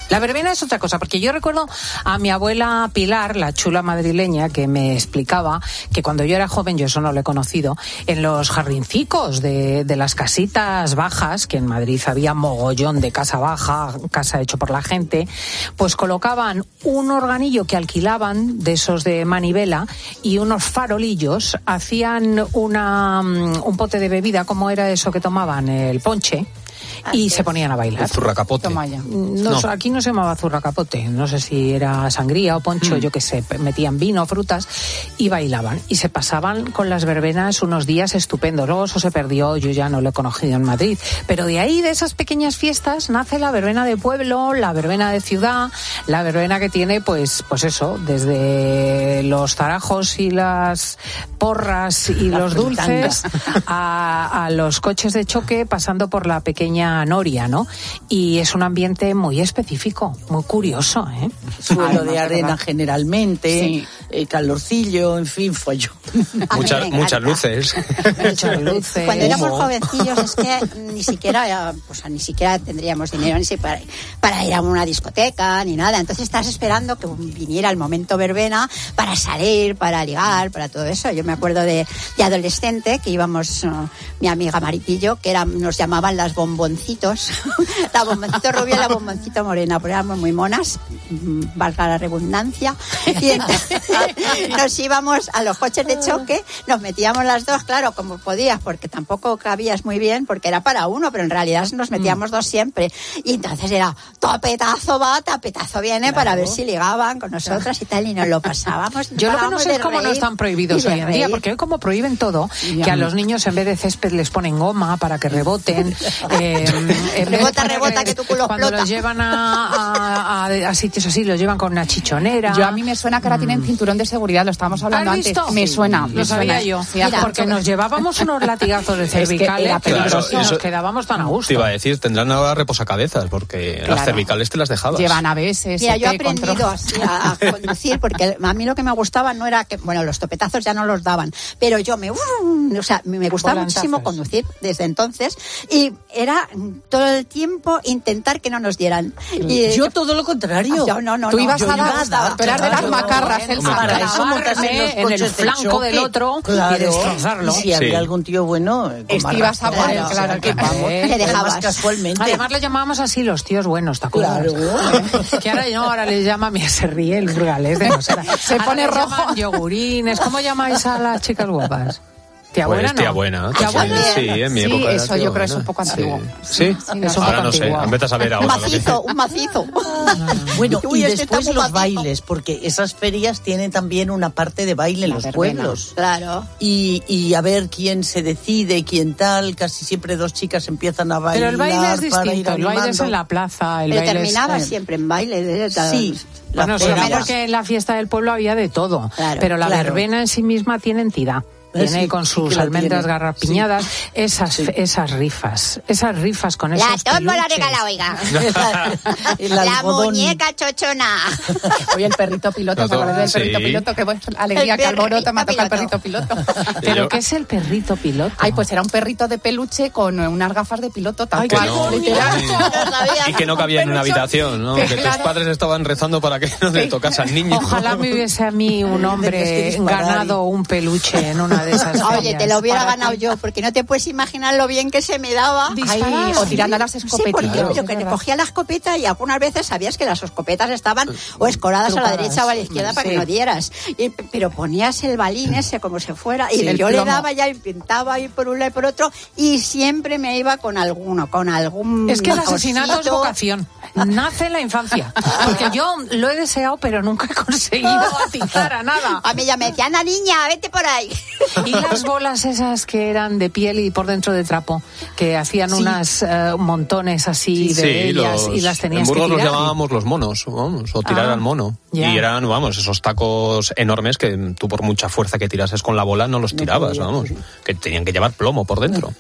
La verbena es otra cosa, porque yo recuerdo a mi abuela Pilar, la chula madrileña, que me explicaba que cuando yo era joven, yo eso no lo he conocido, en los jardincicos de las casitas bajas, que en Madrid había mogollón de casa baja, casa hecho por la gente, pues colocaban un organillo que alquilaban, de esos de manivela, y unos farolillos, hacían un pote de bebida, ¿cómo era eso que tomaban? El ponche. Y se ponían a bailar. El zurracapote. No. Aquí no se llamaba zurracapote, no sé si era sangría o poncho, yo qué sé, metían vino, frutas y bailaban. Y se pasaban con las verbenas unos días estupendos. Luego eso se perdió, yo ya no lo he conocido en Madrid. Pero de ahí, de esas pequeñas fiestas, nace la verbena de pueblo, la verbena de ciudad, la verbena que tiene, pues eso, desde los zarajos y las porras y los dulces a los coches de choque, pasando por la pequeña noria, ¿no? Y es un ambiente muy específico, muy curioso, ¿eh? Suelo de arena generalmente, calorcillo, en fin, follón. Muchas luces. Muchas luces. Cuando éramos jovencillos es que ni siquiera tendríamos dinero ni para ir a una discoteca ni nada. Entonces estás esperando que viniera el momento verbena para salir, para ligar, para todo eso. Yo me acuerdo de adolescente que íbamos, mi amiga Maritillo, que nos llamaban las bomboncitos, la bomboncito rubia y la bomboncito morena, porque éramos muy monas, valga la redundancia, y entonces nos íbamos a los coches de choque, nos metíamos las dos, claro, como podías, porque tampoco cabías muy bien, porque era para uno, pero en realidad nos metíamos dos siempre, y entonces era tapetazo va, tapetazo viene, para ver si ligaban con nosotras y tal, y nos lo pasábamos. Yo lo que no sé es cómo no están prohibidos hoy en día, porque hoy como prohiben todo, que a los niños en vez de césped les ponen goma para que reboten, rebota que tu culo cuando explota. los llevan a sitios así, los llevan con una chichonera. A mí me suena que ahora tienen cinturón de seguridad, lo estábamos hablando antes. Me suena. Lo sabía yo. Porque nos llevábamos unos latigazos de cervicales que nos quedábamos tan a gusto. Te iba a decir, tendrán ahora reposacabezas, porque las cervicales te las dejabas. Llevan a veces. Mira, yo he aprendido así a conducir, porque a mí lo que me gustaba no era que, bueno, los topetazos ya no los daban, pero yo me gustaba muchísimo conducir desde entonces, y era todo el tiempo intentar que no nos dieran. Y yo todo lo contrario. Tú ibas a dar, tú eras de las macarras, para eso montarse en el flanco del otro y destrozarlo. Si había algún tío bueno, ibas a poner, claro que vamos. Te dejabas. Casualmente. Además le llamábamos así los tíos buenos, ¿te acuerdas? Claro. Que ahora les llama, mira, se ríe el burgalés de nosotras. Se pone rojo. Yogurines. ¿Cómo llamáis a las chicas guapas? Tía buena, pues, tía buena. ¿Tía buena? Sí, en mi época. Eso yo creo que es un poco antiguo. Sí. Ahora no sé, vete a saber ahora. Un macizo. Bueno, y después los bailes, porque esas ferias tienen también una parte de baile en los pueblos. Claro. Y a ver quién se decide, quién tal, casi siempre dos chicas empiezan a bailar. Pero el baile es distinto, el baile es en la plaza. Pero terminaba siempre en baile. Sí. Bueno, será porque en la fiesta del pueblo había de todo, pero la verbena en sí misma tiene entidad. Tiene con sus almendras garrapiñadas, esas rifas con esos La tómbola regala, oiga. La muñeca chochona. Oye, el perrito piloto, ¿te acuerdas del perrito piloto? Qué alegría, que alboroto me ha tocado el perrito piloto. ¿Pero qué es el perrito piloto? Ay, pues era un perrito de peluche con unas gafas de piloto, tal cual. Y que no cabía en una habitación, ¿no? Que tus padres estaban rezando para que no le tocase al niño. Ojalá me hubiese a mí un hombre ganado un peluche en una de esas. Oye, te lo hubiera ganado yo, porque no te puedes imaginar lo bien que se me daba. Ay, o tirando las escopetillas. Sí, yo que le cogía la escopeta y algunas veces sabías que las escopetas estaban o escoradas a la derecha o a la izquierda para que no dieras. Pero ponías el balín ese como si fuera, y yo le daba ya y pintaba ahí por un lado y por otro, y siempre me iba con algún. Es que el asesinato es vocación. Nace en la infancia. Porque yo lo he deseado, pero nunca he conseguido atizar a nada. A mí ya me decía, anda niña, vete por ahí. Y las bolas esas que eran de piel y por dentro de trapo, que hacían unas montones así de ellas y las tenías que tirar. En Burgos los llamábamos los monos, o tirar al mono. Y eran, esos tacos enormes que tú por mucha fuerza que tirases con la bola no los tirabas, que tenían que llevar plomo por dentro.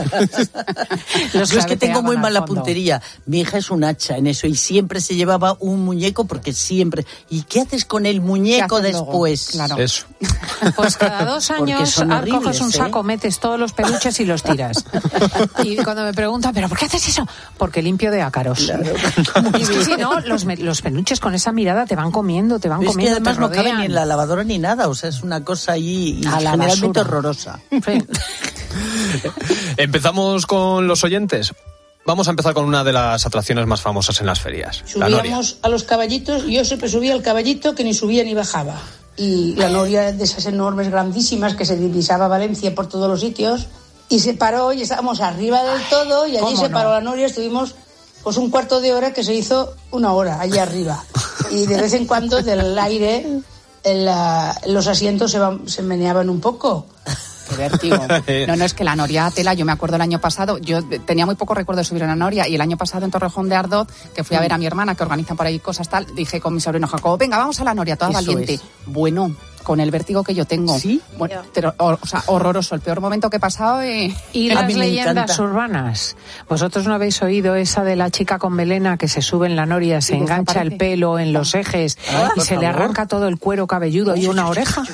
Yo es que tengo muy mala puntería. Mi hija es un hacha en eso y siempre se llevaba un muñeco porque siempre... ¿Y qué haces con el muñeco después? Claro. Eso. Pues cada 2 años coges un saco, metes todos los peluches y los tiras. Y cuando me preguntan, ¿pero por qué haces eso? Porque limpio de ácaros. Claro. Y es que si no, los peluches con esa mirada te van comiendo, te van comiendo. Es que además no caben ni en la lavadora ni nada, o sea, es una cosa ahí generalmente horrorosa. Sí. Empezamos con los oyentes. Vamos a empezar con una de las atracciones más famosas en las ferias. Subíamos a los caballitos y yo siempre subía al caballito que ni subía ni bajaba. Y la noria de esas enormes, grandísimas, que se divisaba Valencia por todos los sitios, y se paró y estábamos arriba del todo y allí se paró la noria, estuvimos pues un cuarto de hora que se hizo 1 hora allí arriba. Y de vez en cuando del aire los asientos se meneaban un poco. Qué vértigo. No, es que la noria tela, yo me acuerdo el año pasado, yo tenía muy poco recuerdo de subir a la noria, y el año pasado en Torrejón de Ardoz, que fui a ver a mi hermana, que organizan por ahí cosas tal, dije con mi sobrino Jacobo, venga, vamos a la noria, toda valiente. Bueno, con el vértigo que yo tengo. ¿Sí? Bueno, pero, o sea, horroroso, el peor momento que he pasado. Y las leyendas urbanas. ¿Vosotros no habéis oído esa de la chica con melena que se sube en la noria, se engancha el pelo en los ejes y se le arranca todo el cuero cabelludo y una oreja?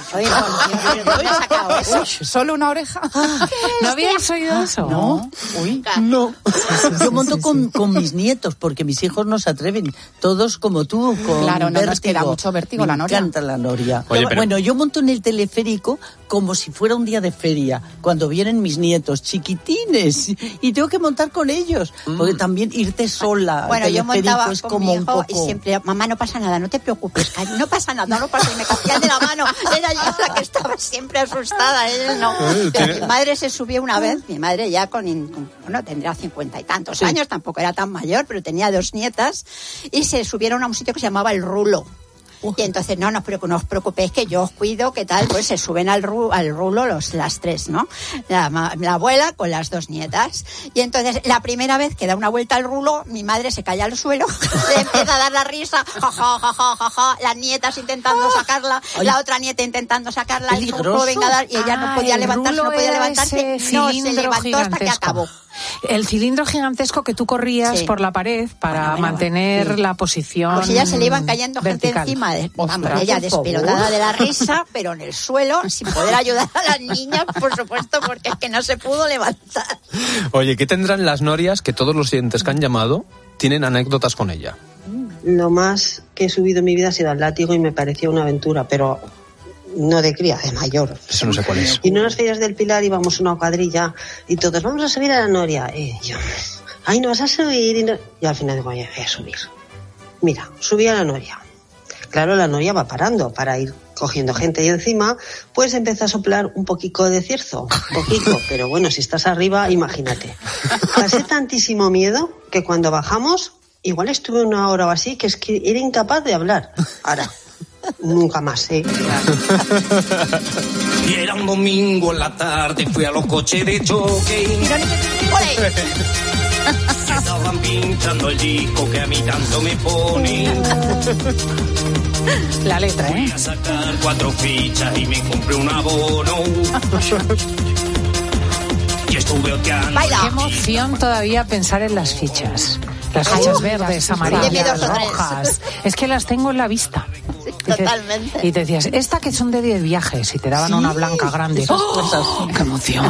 ¿Solo una oreja? ¿No habíais oído eso? No. Uy. No. Yo monto con mis nietos, porque mis hijos no se atreven. Todos como tú, con claro, no, vértigo. Es que da mucho vértigo la noria. Me encanta la noria. Oye, pero... Bueno, yo monto en el teleférico como si fuera un día de feria, cuando vienen mis nietos chiquitines, y tengo que montar con ellos, porque también irte sola bueno, al yo montaba es con como mi hijo un poco... y siempre, mamá, no pasa nada, no te preocupes, cariño, no pasa nada, no pasa, y me cogían de la mano, era yo la que estaba siempre asustada, él no. Pero mi madre se subió una vez, mi madre ya bueno, tendría 50 y tantos años, tampoco era tan mayor, pero tenía 2 nietas, y se subieron a un sitio que se llamaba El Rulo. Y entonces, no os preocupéis, que yo os cuido, ¿qué tal? Pues se suben al rulo las 3, ¿no? La abuela con las 2 nietas. Y entonces, la primera vez que da una vuelta al rulo, mi madre se cae al suelo, le empieza a dar la risa, ja, las nietas intentando sacarla, la otra nieta intentando sacarla, el rulo venga a dar, y ella no podía levantarse, no se levantó hasta que acabó. El cilindro gigantesco que tú corrías por la pared para mantener la posición. Pues ella se le iban cayendo vertical. gente encima. Vamos, ella despelotada de la risa, pero en el suelo, sin poder ayudar a las niñas, por supuesto, porque es que no se pudo levantar. Oye, ¿qué tendrán las norias que todos los oyentes que han llamado tienen anécdotas con ella? Lo más que he subido en mi vida ha sido al látigo y me parecía una aventura, pero... no de cría, de mayor. Eso no sé cuál es. Y en unas ferias del Pilar íbamos una cuadrilla y todos, vamos a subir a la noria. Y yo, ay, no vas a subir. Y al final digo, voy a subir. Mira, subí a la noria. Claro, la noria va parando para ir cogiendo gente y encima pues empieza a soplar un poquito de cierzo. Poquito, pero bueno, si estás arriba, imagínate. Pasé tantísimo miedo que cuando bajamos, igual estuve 1 hora o así, que es que era incapaz de hablar. Ahora... nunca más, Y era un domingo en la tarde, fui a los coches de choque. Estaban pinchando el disco que a mí tanto me pone. La letra, Fui a sacar 4 fichas y me compré un abono. Y estuve oteando. Qué emoción todavía pensar en las fichas. Las fichas verdes, amarillas, rojas. Es que las tengo en la vista. Sí, totalmente. Y te decías, esta que son de 10 viajes, y te daban una blanca grande. ¡Oh! ¡Qué emoción!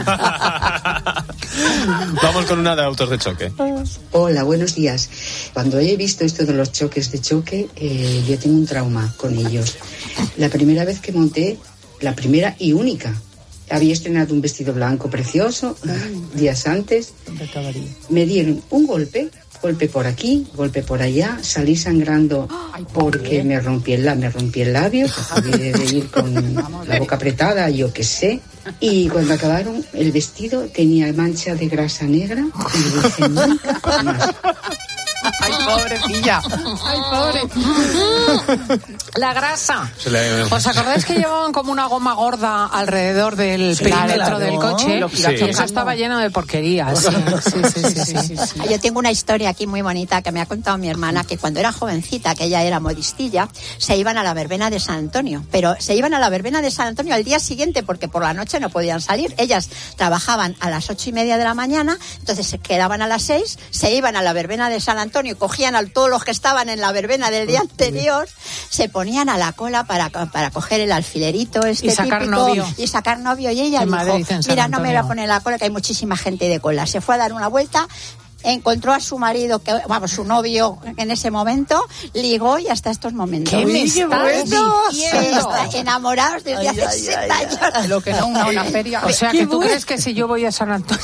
Vamos con una de autos de choque. Hola, buenos días. Cuando he visto esto de los choques de choque, yo tengo un trauma con ellos. La primera vez que monté, la primera y única, había estrenado un vestido blanco precioso días antes. Me dieron un golpe por aquí, golpe por allá, salí sangrando porque me rompí el labio, acabé de ir con la boca apretada, yo qué sé. Y cuando acabaron, el vestido tenía mancha de grasa negra y dije, nunca más. ¡Ay, pobrecilla! ¡Ay, pobre! La grasa. ¿Os acordáis que llevaban como una goma gorda alrededor del perímetro del coche? Sí. Y eso estaba lleno de porquerías. Sí. Yo tengo una historia aquí muy bonita que me ha contado mi hermana, que cuando era jovencita, que ella era modistilla, se iban a la verbena de San Antonio. Pero se iban a la verbena de San Antonio al día siguiente porque por la noche no podían salir. Ellas trabajaban a las 8:30 de la mañana, entonces se quedaban a las 6, se iban a la verbena de San Antonio Antonio, cogían a todos los que estaban en la verbena del día anterior, se ponían a la cola para coger el alfilerito y sacar típico, novio. y sacar novio, y ella dijo, mira, no me voy a poner la cola, que hay muchísima gente de cola. Se fue a dar una vuelta, encontró a su marido, su novio en ese momento, ligó y hasta estos momentos. ¿Qué me estás diciendo? Enamorados desde hace 60 años. Lo que no una feria. O sea, que tú crees que si yo voy a San Antonio...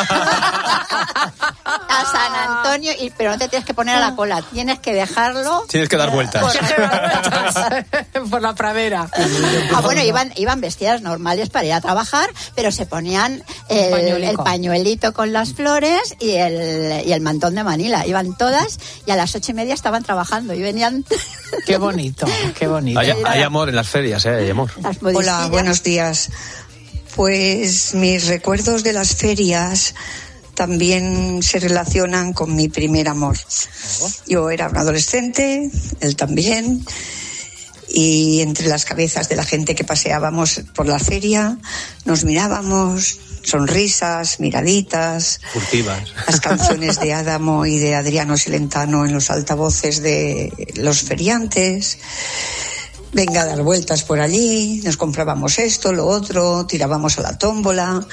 A San Antonio, pero no te tienes que poner a la cola, tienes que dejarlo. Tienes que dar vueltas. Por la pradera. Bueno, iban vestidas normales para ir a trabajar, pero se ponían el pañuelito con las flores y el mantón de Manila. Iban todas y a las 8:30 estaban trabajando y venían... Qué bonito, qué bonito. Hay amor en las ferias, hay amor. Hola, buenos días. Pues mis recuerdos de las ferias también se relacionan con mi primer amor. Yo era un adolescente, él también, y entre las cabezas de la gente que paseábamos por la feria nos mirábamos, sonrisas, miraditas, furtivas. Las canciones de Adamo y de Adriano Celentano en los altavoces de los feriantes. Venga a dar vueltas por allí, nos comprábamos esto, lo otro, tirábamos a la tómbola,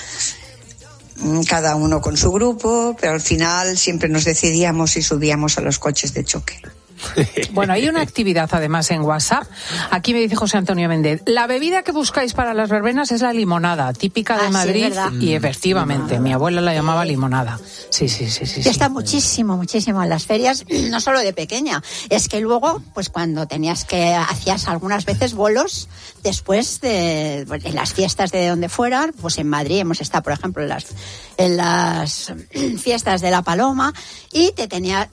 cada uno con su grupo, pero al final siempre nos decidíamos y subíamos a los coches de choque. Bueno, hay una actividad además en WhatsApp. Aquí me dice José Antonio Méndez: la bebida que buscáis para las verbenas es la limonada, típica de Madrid, sí, y efectivamente, mi abuela la llamaba limonada. Sí. Está muchísimo en las ferias, no solo de pequeña, es que luego, pues cuando hacías algunas veces bolos, después en las fiestas de donde fueran, pues en Madrid hemos estado, por ejemplo, en las fiestas de la Paloma, y te tenías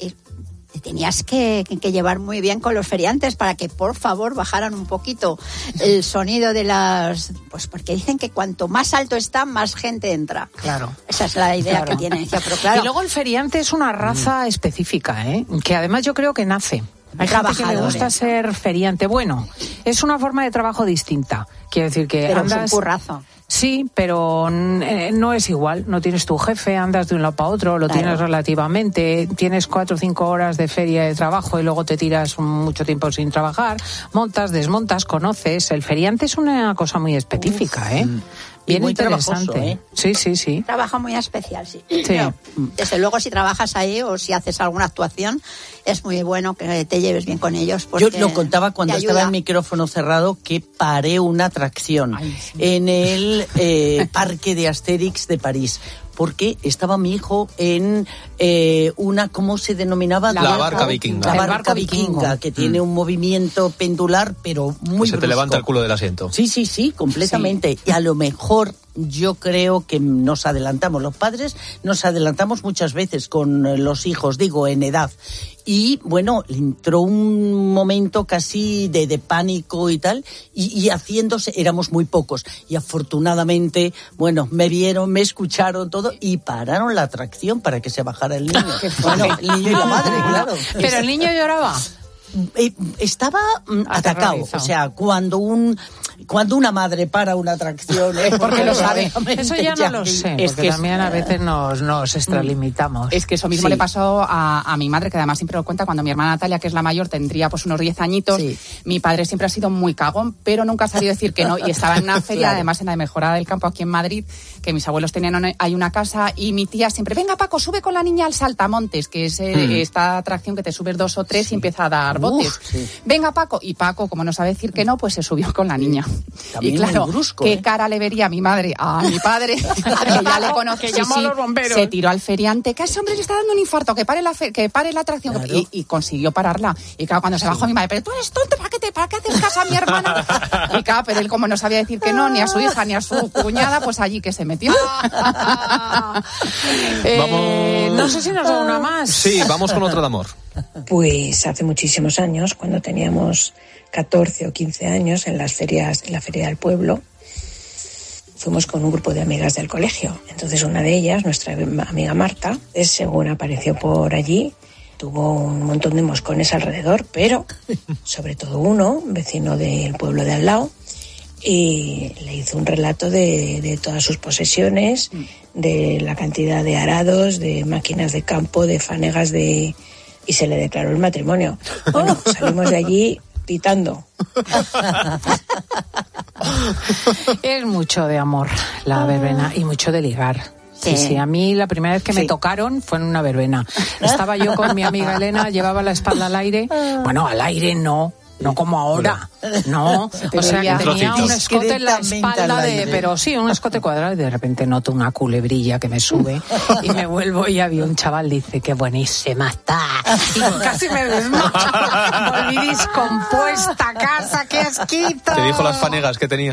que llevar muy bien con los feriantes para que por favor bajaran un poquito el sonido de pues porque dicen que cuanto más alto está, más gente entra. Claro. Esa es la idea que tienen. Pero claro. Y luego el feriante es una raza específica, que además yo creo que nace. Hay gente que le gusta ser feriante. Bueno, es una forma de trabajo distinta. Quiero decir que pero andas... es un currazo. Sí, pero no es igual. No tienes tu jefe, andas de un lado para otro, lo tienes relativamente. Tienes 4 o 5 horas de feria de trabajo y luego te tiras mucho tiempo sin trabajar. Montas, desmontas, conoces. El feriante es una cosa muy específica, Bien muy interesante. Sí. Trabajo muy especial, sí. Pero, desde luego, si trabajas ahí o si haces alguna actuación, es muy bueno que te lleves bien con ellos. Yo lo contaba cuando estaba en micrófono cerrado, que paré una atracción en el parque de Astérix de París. Porque estaba mi hijo en una, ¿cómo se denominaba? La barca vikinga. La barca vikinga, que tiene un movimiento pendular, pero muy brusco. Se te levanta el culo del asiento. Sí, completamente. Sí. Y a lo mejor yo creo que nos adelantamos, los padres nos adelantamos muchas veces con los hijos, digo, en edad. Y bueno, entró un momento casi de pánico y tal, y haciéndose, éramos muy pocos. Y afortunadamente, bueno, me vieron, me escucharon todo y pararon la atracción para que se bajara el niño. Bueno, el niño y la madre, claro. ¿Pero el niño lloraba? Estaba atacado. O sea, cuando una madre para una atracción es porque lo sabe. Eso ya no lo sé, es porque que también a veces nos extralimitamos. Es que eso mismo le pasó a mi madre, que además siempre lo cuenta, cuando mi hermana Natalia, que es la mayor, tendría pues unos 10 añitos. Sí. Mi padre siempre ha sido muy cagón, pero nunca ha sabido decir que no. Y estaba en una feria, además en la de Mejorada del Campo, aquí en Madrid, que mis abuelos tenían ahí una casa, y mi tía siempre: venga, Paco, sube con la niña al saltamontes, que es esta atracción que te subes 2 o 3 y empieza a dar botes. Venga, Paco. Y Paco, como no sabe decir que no, pues se subió con la niña. También y claro, brusco, qué cara le vería a mi madre, a mi padre, que ya le conozco, que llamó a los bomberos. Se tiró al feriante, que a ese hombre le está dando un infarto, que pare la atracción. Claro. Y consiguió pararla. Y claro, cuando se bajó mi madre: pero tú eres tonto, ¿para qué haces caso a mi hermana? Y claro, pero él, como no sabía decir que no, ni a su hija, ni a su cuñada, pues allí que se metió. No sé si nos da una más. Sí, vamos con otra de amor. Pues hace muchísimos años, cuando teníamos 14 o 15 años, en la feria del pueblo, fuimos con un grupo de amigas del colegio. Entonces una de ellas, nuestra amiga Marta, según apareció por allí, tuvo un montón de moscones alrededor, pero sobre todo uno, vecino del pueblo de al lado, y le hizo un relato de todas sus posesiones, de la cantidad de arados, de máquinas de campo, de fanegas de y se le declaró el matrimonio. Bueno, salimos de allí pitando. Es mucho de amor la verbena y mucho de ligar. Sí, a mí la primera vez que me tocaron fue en una verbena. Estaba yo con mi amiga Elena, llevaba la espalda al aire. Bueno, al aire no como ahora. No, o sea, que tenía un escote en la espalda pero sí, un escote cuadrado, y de repente noto una culebrilla que me sube y me vuelvo y había un chaval, dice, qué buenísima está. Y casi me desmayo. Volví discompuesta a casa, qué asquito. ¿Te dijo las fanegas que tenía?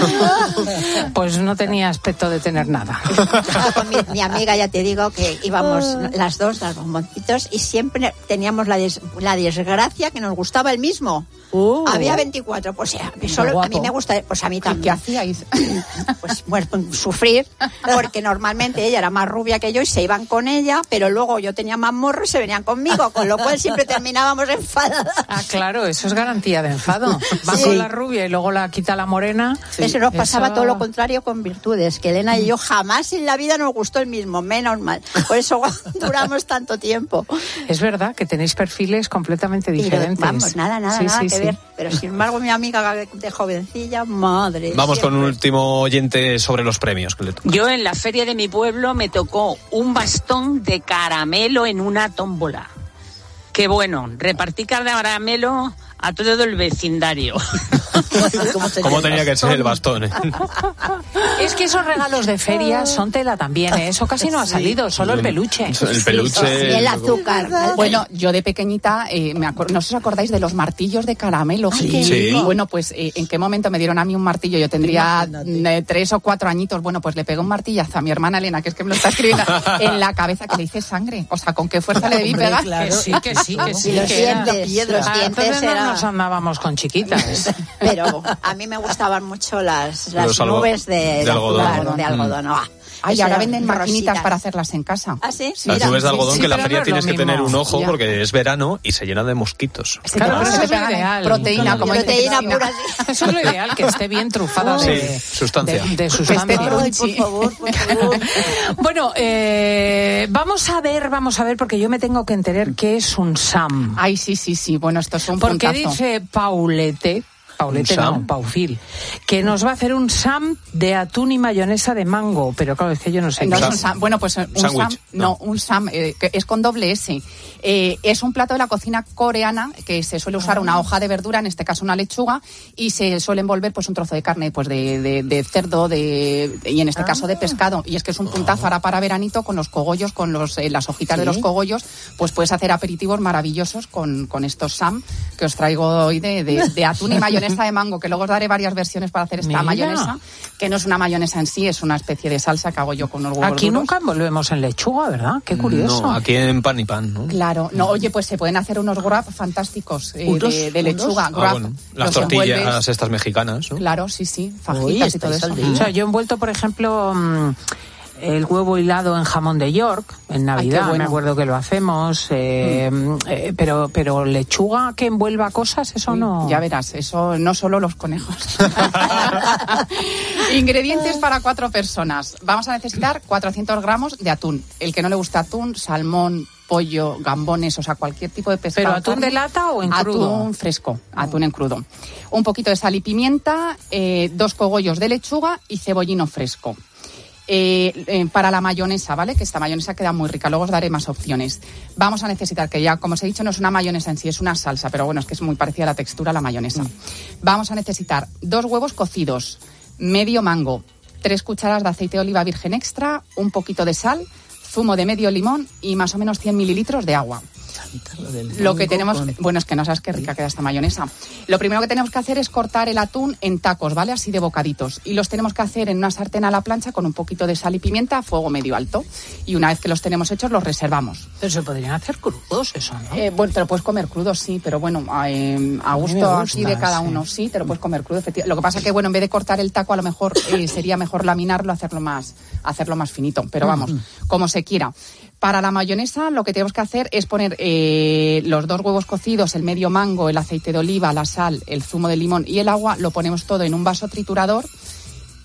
Pues no tenía aspecto de tener nada. Con mi amiga, ya te digo, que íbamos las dos a los bomboncitos y siempre teníamos la desgracia que nos gustaba el mismo. Había 24, pues a mí me gusta, pues a mí también. ¿Qué hacíais? Pues sufrir, porque normalmente ella era más rubia que yo y se iban con ella, pero luego yo tenía más morro y se venían conmigo, con lo cual siempre terminábamos enfadadas. Ah, claro, eso es garantía de enfado. Va con la rubia y luego la quita la morena. Eso nos pasaba todo lo contrario con Virtudes, que Elena y yo jamás en la vida nos gustó el mismo, menos mal. Por eso duramos tanto tiempo. Es verdad que tenéis perfiles completamente diferentes. Vamos, nada que ver. Pero sin embargo, mi amiga de jovencilla, madre. Vamos con un último oyente sobre los premios que le toca. Yo en la feria de mi pueblo me tocó un bastón de caramelo en una tómbola. Qué bueno, repartí caramelo a todo el vecindario. ¿Cómo tenía que ser el bastón? Es que esos regalos de feria son tela también, ¿eh? Eso casi no ha salido, solo el peluche. El peluche. Y el azúcar. Bueno, yo de pequeñita, no os acordáis de los martillos de caramelo. Sí. Bueno, pues ¿en qué momento me dieron a mí un martillo? Yo tendría 3 o 4 añitos. Bueno, pues le pegué un martillazo a mi hermana Elena, que es que me lo está escribiendo, en la cabeza, que le hice sangre. O sea, ¿con qué fuerza le debí pegar? Claro. Que sí. Los dientes Entonces no nos andábamos con chiquitas. Pero a mí me gustaban mucho las nubes de algodón. De algodón. Ay, ahora venden maquinitas para hacerlas en casa. ¿Ah, sí? Las nubes de algodón, que en la feria tienes que tener un ojo porque es verano y se llena de mosquitos. Claro, pero eso es lo ideal. Proteína, como proteína pura. Eso es lo ideal, que esté bien trufada de sustancia. Ay, por favor. Bueno, vamos a ver, porque yo me tengo que enterar qué es un SAM. Ay, sí. Bueno, esto es un porque puntazo. dice Paulete no, Paufil, que nos va a hacer un SAM de atún y mayonesa de mango, pero claro, es que yo no sé qué es un SAM. Bueno, pues un SAM, un SAM, que es con doble S. Es un plato de la cocina coreana que se suele usar una hoja de verdura, en este caso una lechuga, y se suele envolver pues un trozo de carne, pues de cerdo, y en este caso de pescado. Y es que es un puntazo ahora para veranito, con los cogollos, con las hojitas de los cogollos, pues puedes hacer aperitivos maravillosos con estos SAM que os traigo hoy de atún y mayonesa de mango, que luego os daré varias versiones para hacer esta mayonesa, que no es una mayonesa en sí, es una especie de salsa que hago yo con unos huevos Aquí duros. nunca envolvemos en lechuga, ¿verdad? Qué curioso. No, aquí en pan y pan, ¿no? Claro, no, oye, pues se pueden hacer unos wrap fantásticos de lechuga. Bueno, las tortillas estas mexicanas, ¿no? Claro, sí, fajitas y todo eso. O sea, yo he envuelto, por ejemplo, el huevo hilado en jamón de York en Navidad. Bueno. Me acuerdo que lo hacemos, pero lechuga que envuelva cosas, eso no. Ya verás, eso no solo los conejos. Ingredientes para 4 personas. Vamos a necesitar 400 gramos de atún. El que no le gusta atún, salmón, pollo, gambones, o sea, cualquier tipo de pescado. ¿Pero atún de lata o en crudo? Atún fresco, atún en crudo. Un poquito de sal y pimienta, 2 cogollos de lechuga y cebollino fresco. Para la mayonesa, ¿vale? Que esta mayonesa queda muy rica, luego os daré más opciones. Vamos a necesitar, que ya, como os he dicho, no es una mayonesa en sí, es una salsa, pero bueno, es que es muy parecida a la textura a la mayonesa. Vamos a necesitar 2 huevos cocidos, medio mango, 3 cucharadas de aceite de oliva virgen extra, un poquito de sal, zumo de medio limón y más o menos 100 mililitros de agua. Lo que tenemos, bueno, es que no sabes qué rica queda esta mayonesa. Lo primero que tenemos que hacer es cortar el atún en tacos, ¿vale? Así de bocaditos. Y los tenemos que hacer en una sartén a la plancha con un poquito de sal y pimienta a fuego medio alto. Y una vez que los tenemos hechos, los reservamos. Pero se podrían hacer crudos, eso, ¿no? Bueno, te lo puedes comer crudo, sí, pero bueno, a gusto aquí de cada uno, sí, te lo puedes comer crudo. Lo que pasa es que, bueno, en vez de cortar el taco, a lo mejor sería mejor laminarlo, hacerlo más finito. Pero vamos, como se quiera. Para la mayonesa lo que tenemos que hacer es poner los 2 huevos cocidos, el medio mango, el aceite de oliva, la sal, el zumo de limón y el agua. Lo ponemos todo en un vaso triturador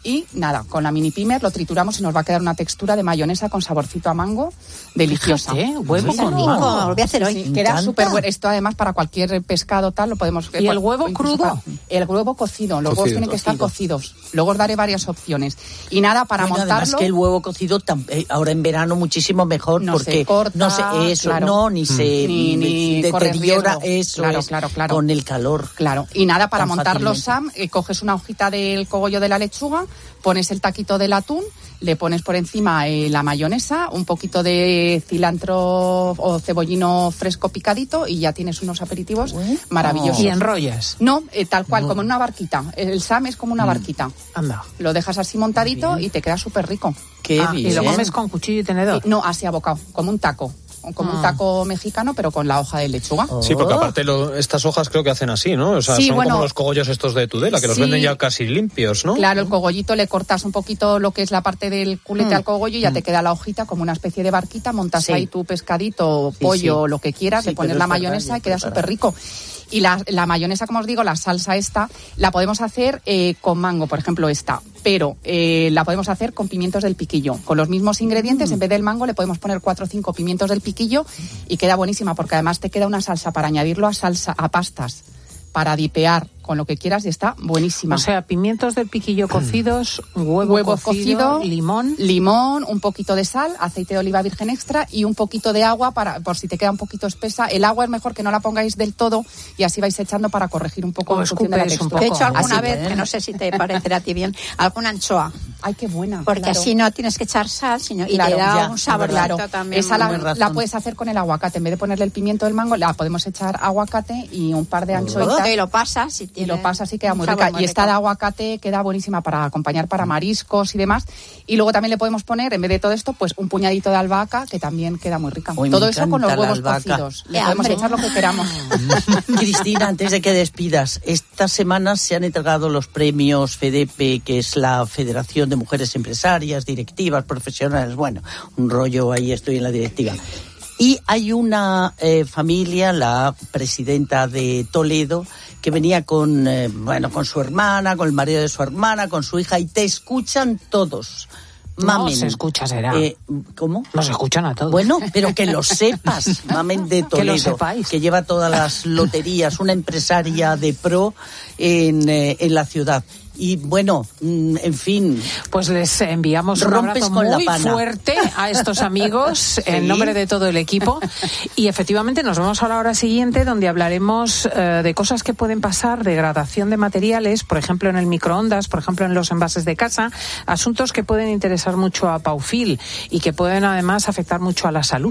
Y nada, con la mini pimer lo trituramos y nos va a quedar una textura de mayonesa con saborcito a mango deliciosa. Huevo con mango. Lo voy a hacer hoy. Sí, queda súper bueno. Esto además para cualquier pescado tal lo podemos... ¿Y el huevo crudo? El huevo cocido. Los huevos tienen que estar cocidos. Luego os daré varias opciones. Y nada, para montarlo... Además que el huevo cocido ahora en verano muchísimo mejor porque se corta, no se eso, claro. no, ni se ni deteriora eso claro, con el calor. Claro. Y nada, para montarlo, fácilmente. Sam, coges una hojita del cogollo de la lechuga, pones el taquito del atún, le pones por encima la mayonesa, un poquito de cilantro o cebollino fresco picadito y ya tienes unos aperitivos maravillosos. ¿Y enrollas? No, tal cual, como en una barquita. El Sam es como una barquita. Anda. Lo dejas así montadito y te queda súper rico. Qué bien. ¿Y lo comes con cuchillo y tenedor? No, así abocado, como un taco. Como un taco mexicano, pero con la hoja de lechuga. Sí, porque aparte estas hojas creo que hacen así, ¿no? O sea, sí, son bueno, como los cogollos estos de Tudela, que los venden ya casi limpios, ¿no? Claro, el cogollito le cortas un poquito lo que es la parte del culete al cogollo y ya te queda la hojita como una especie de barquita, montas ahí tu pescadito, pollo, lo que quieras, le pones la mayonesa y queda súper rico. Y la mayonesa, como os digo, la salsa esta, la podemos hacer con mango, por ejemplo esta, pero la podemos hacer con pimientos del piquillo. Con los mismos ingredientes, en vez del mango, le podemos poner 4 o 5 pimientos del piquillo y queda buenísima, porque además te queda una salsa para añadirlo a pastas, para dipear con lo que quieras y está buenísima. O sea, pimientos del piquillo cocidos, huevo cocido, limón, un poquito de sal, aceite de oliva virgen extra y un poquito de agua por si te queda un poquito espesa. El agua es mejor que no la pongáis del todo y así vais echando para corregir un poco en función de la textura. De hecho, alguna vez, que no sé si te parecerá a ti bien, alguna anchoa. Ay, qué buena. Porque así no tienes que echar sal, y te da un sabor también. Esa la puedes hacer con el aguacate. En vez de ponerle el pimiento del mango, la podemos echar aguacate y un par de anchoitas. Y lo pasas y lo pasas y queda muy rica. Y esta de aguacate queda buenísima para acompañar para mariscos y demás. Y luego también le podemos poner, en vez de todo esto, pues un puñadito de albahaca, que también queda muy rica. Todo eso con los huevos cocidos. Le podemos echar lo que queramos. Cristina, antes de que despidas, esta semana se han entregado los premios FEDEPE, que es la Federación de Mujeres Empresarias, Directivas, Profesionales. Bueno, un rollo, ahí estoy en la directiva. Y hay una familia, la presidenta de Toledo, que venía con su hermana, con el marido de su hermana, con su hija, y te escuchan todos. Mamen. No se escucha, será. ¿Cómo? Nos escuchan a todos. Bueno, pero que lo sepas, Mamen de Toledo, que lo sepáis, que lleva todas las loterías, una empresaria de pro en la ciudad. Y bueno, en fin. Pues les enviamos un abrazo muy fuerte a estos amigos en nombre de todo el equipo. Y efectivamente nos vemos a la hora siguiente, donde hablaremos de cosas que pueden pasar, degradación de materiales, por ejemplo en el microondas, por ejemplo en los envases de casa, asuntos que pueden interesar mucho a Paufil y que pueden además afectar mucho a la salud.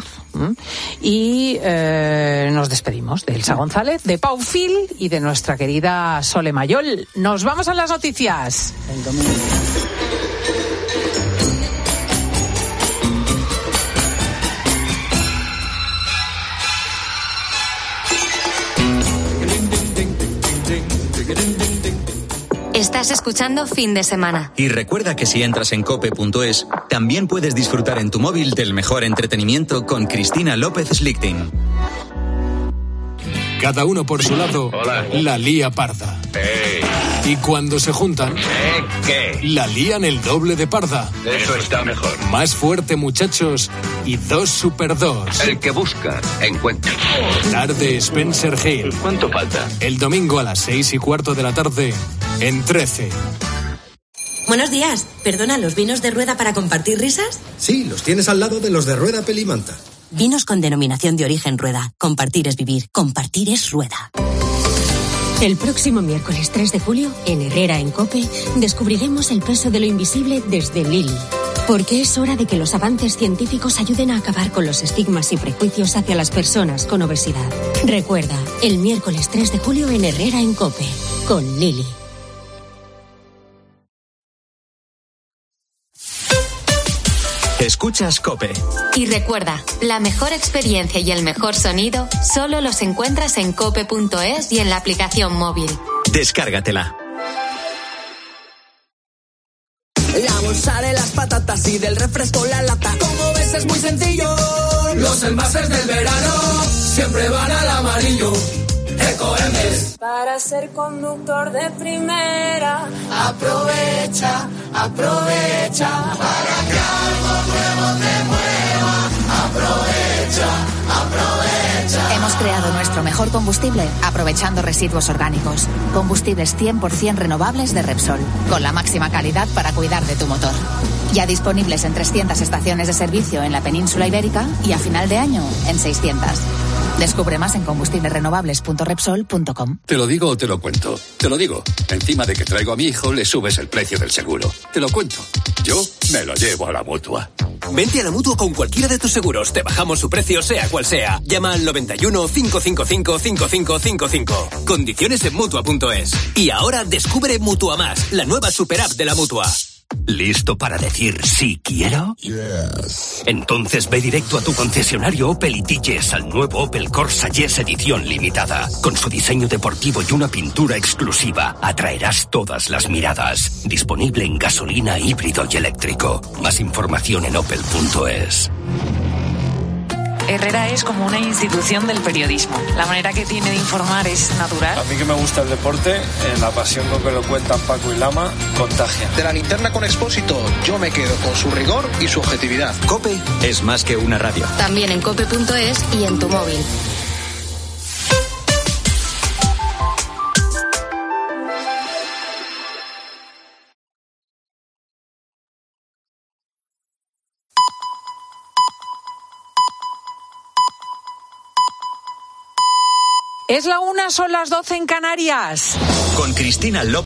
Y nos despedimos de Elsa González, de Paufil y de nuestra querida Sole Mayol. Nos vamos a las noticias. Estás escuchando Fin de Semana. Y recuerda que si entras en cope.es, también puedes disfrutar en tu móvil del mejor entretenimiento con Cristina López Slichting. Cada uno por su lado, la lía parda. Y cuando se juntan, ¿qué? La lían el doble de parda. Eso está mejor. Más fuerte, muchachos, y 2 Super 2. El que busca, encuentra. Tarde Spencer Hill. ¿Cuánto falta? El domingo a las 6:15 de la tarde, en 13. Buenos días. Perdona, ¿los vinos de Rueda para compartir risas? Sí, los tienes al lado de los de Rueda Pelimanta. Vinos con denominación de origen Rueda. Compartir es vivir. Compartir es Rueda. El próximo miércoles 3 de julio, en Herrera en COPE, descubriremos el peso de lo invisible desde Lili. Porque es hora de que los avances científicos ayuden a acabar con los estigmas y prejuicios hacia las personas con obesidad. Recuerda, el miércoles 3 de julio en Herrera en COPE, con Lili. Escuchas COPE. Y recuerda, la mejor experiencia y el mejor sonido solo los encuentras en cope.es y en la aplicación móvil. Descárgatela. La bolsa de las patatas y del refresco la lata. Como ves es muy sencillo. Los envases del verano siempre van al amarillo. Ecoembes. Para ser conductor de primera, aprovecha, aprovecha. Para que algo nuevo te mueva, aprovecha, aprovecha. Hemos creado nuestro mejor combustible aprovechando residuos orgánicos. Combustibles 100% renovables de Repsol, con la máxima calidad para cuidar de tu motor. Ya disponibles en 300 estaciones de servicio en la península ibérica y a final de año en 600. Descubre más en combustiblesrenovables.repsol.com. ¿Te lo digo o te lo cuento? Te lo digo. Encima de que traigo a mi hijo, le subes el precio del seguro. Te lo cuento. Yo me lo llevo a la Mutua. Vente a la Mutua con cualquiera de tus seguros. Te bajamos su precio, sea cual sea. Llama al 91 555 5555. Condiciones en Mutua.es. Y ahora descubre Mutua Más, la nueva super app de la Mutua. ¿Listo para decir sí quiero? Yes. Entonces ve directo a tu concesionario Opel y dices al nuevo Opel Corsa Yes edición limitada. Con su diseño deportivo y una pintura exclusiva, atraerás todas las miradas. Disponible en gasolina, híbrido y eléctrico. Más información en opel.es. Herrera es como una institución del periodismo. La manera que tiene de informar es natural. A mí que me gusta el deporte, la pasión con que lo cuentan Paco y Lama contagia. De la linterna con Expósito, yo me quedo con su rigor y su objetividad. COPE es más que una radio. También en cope.es y en tu móvil. Es la 1, son las 12 en Canarias. Con Cristina López.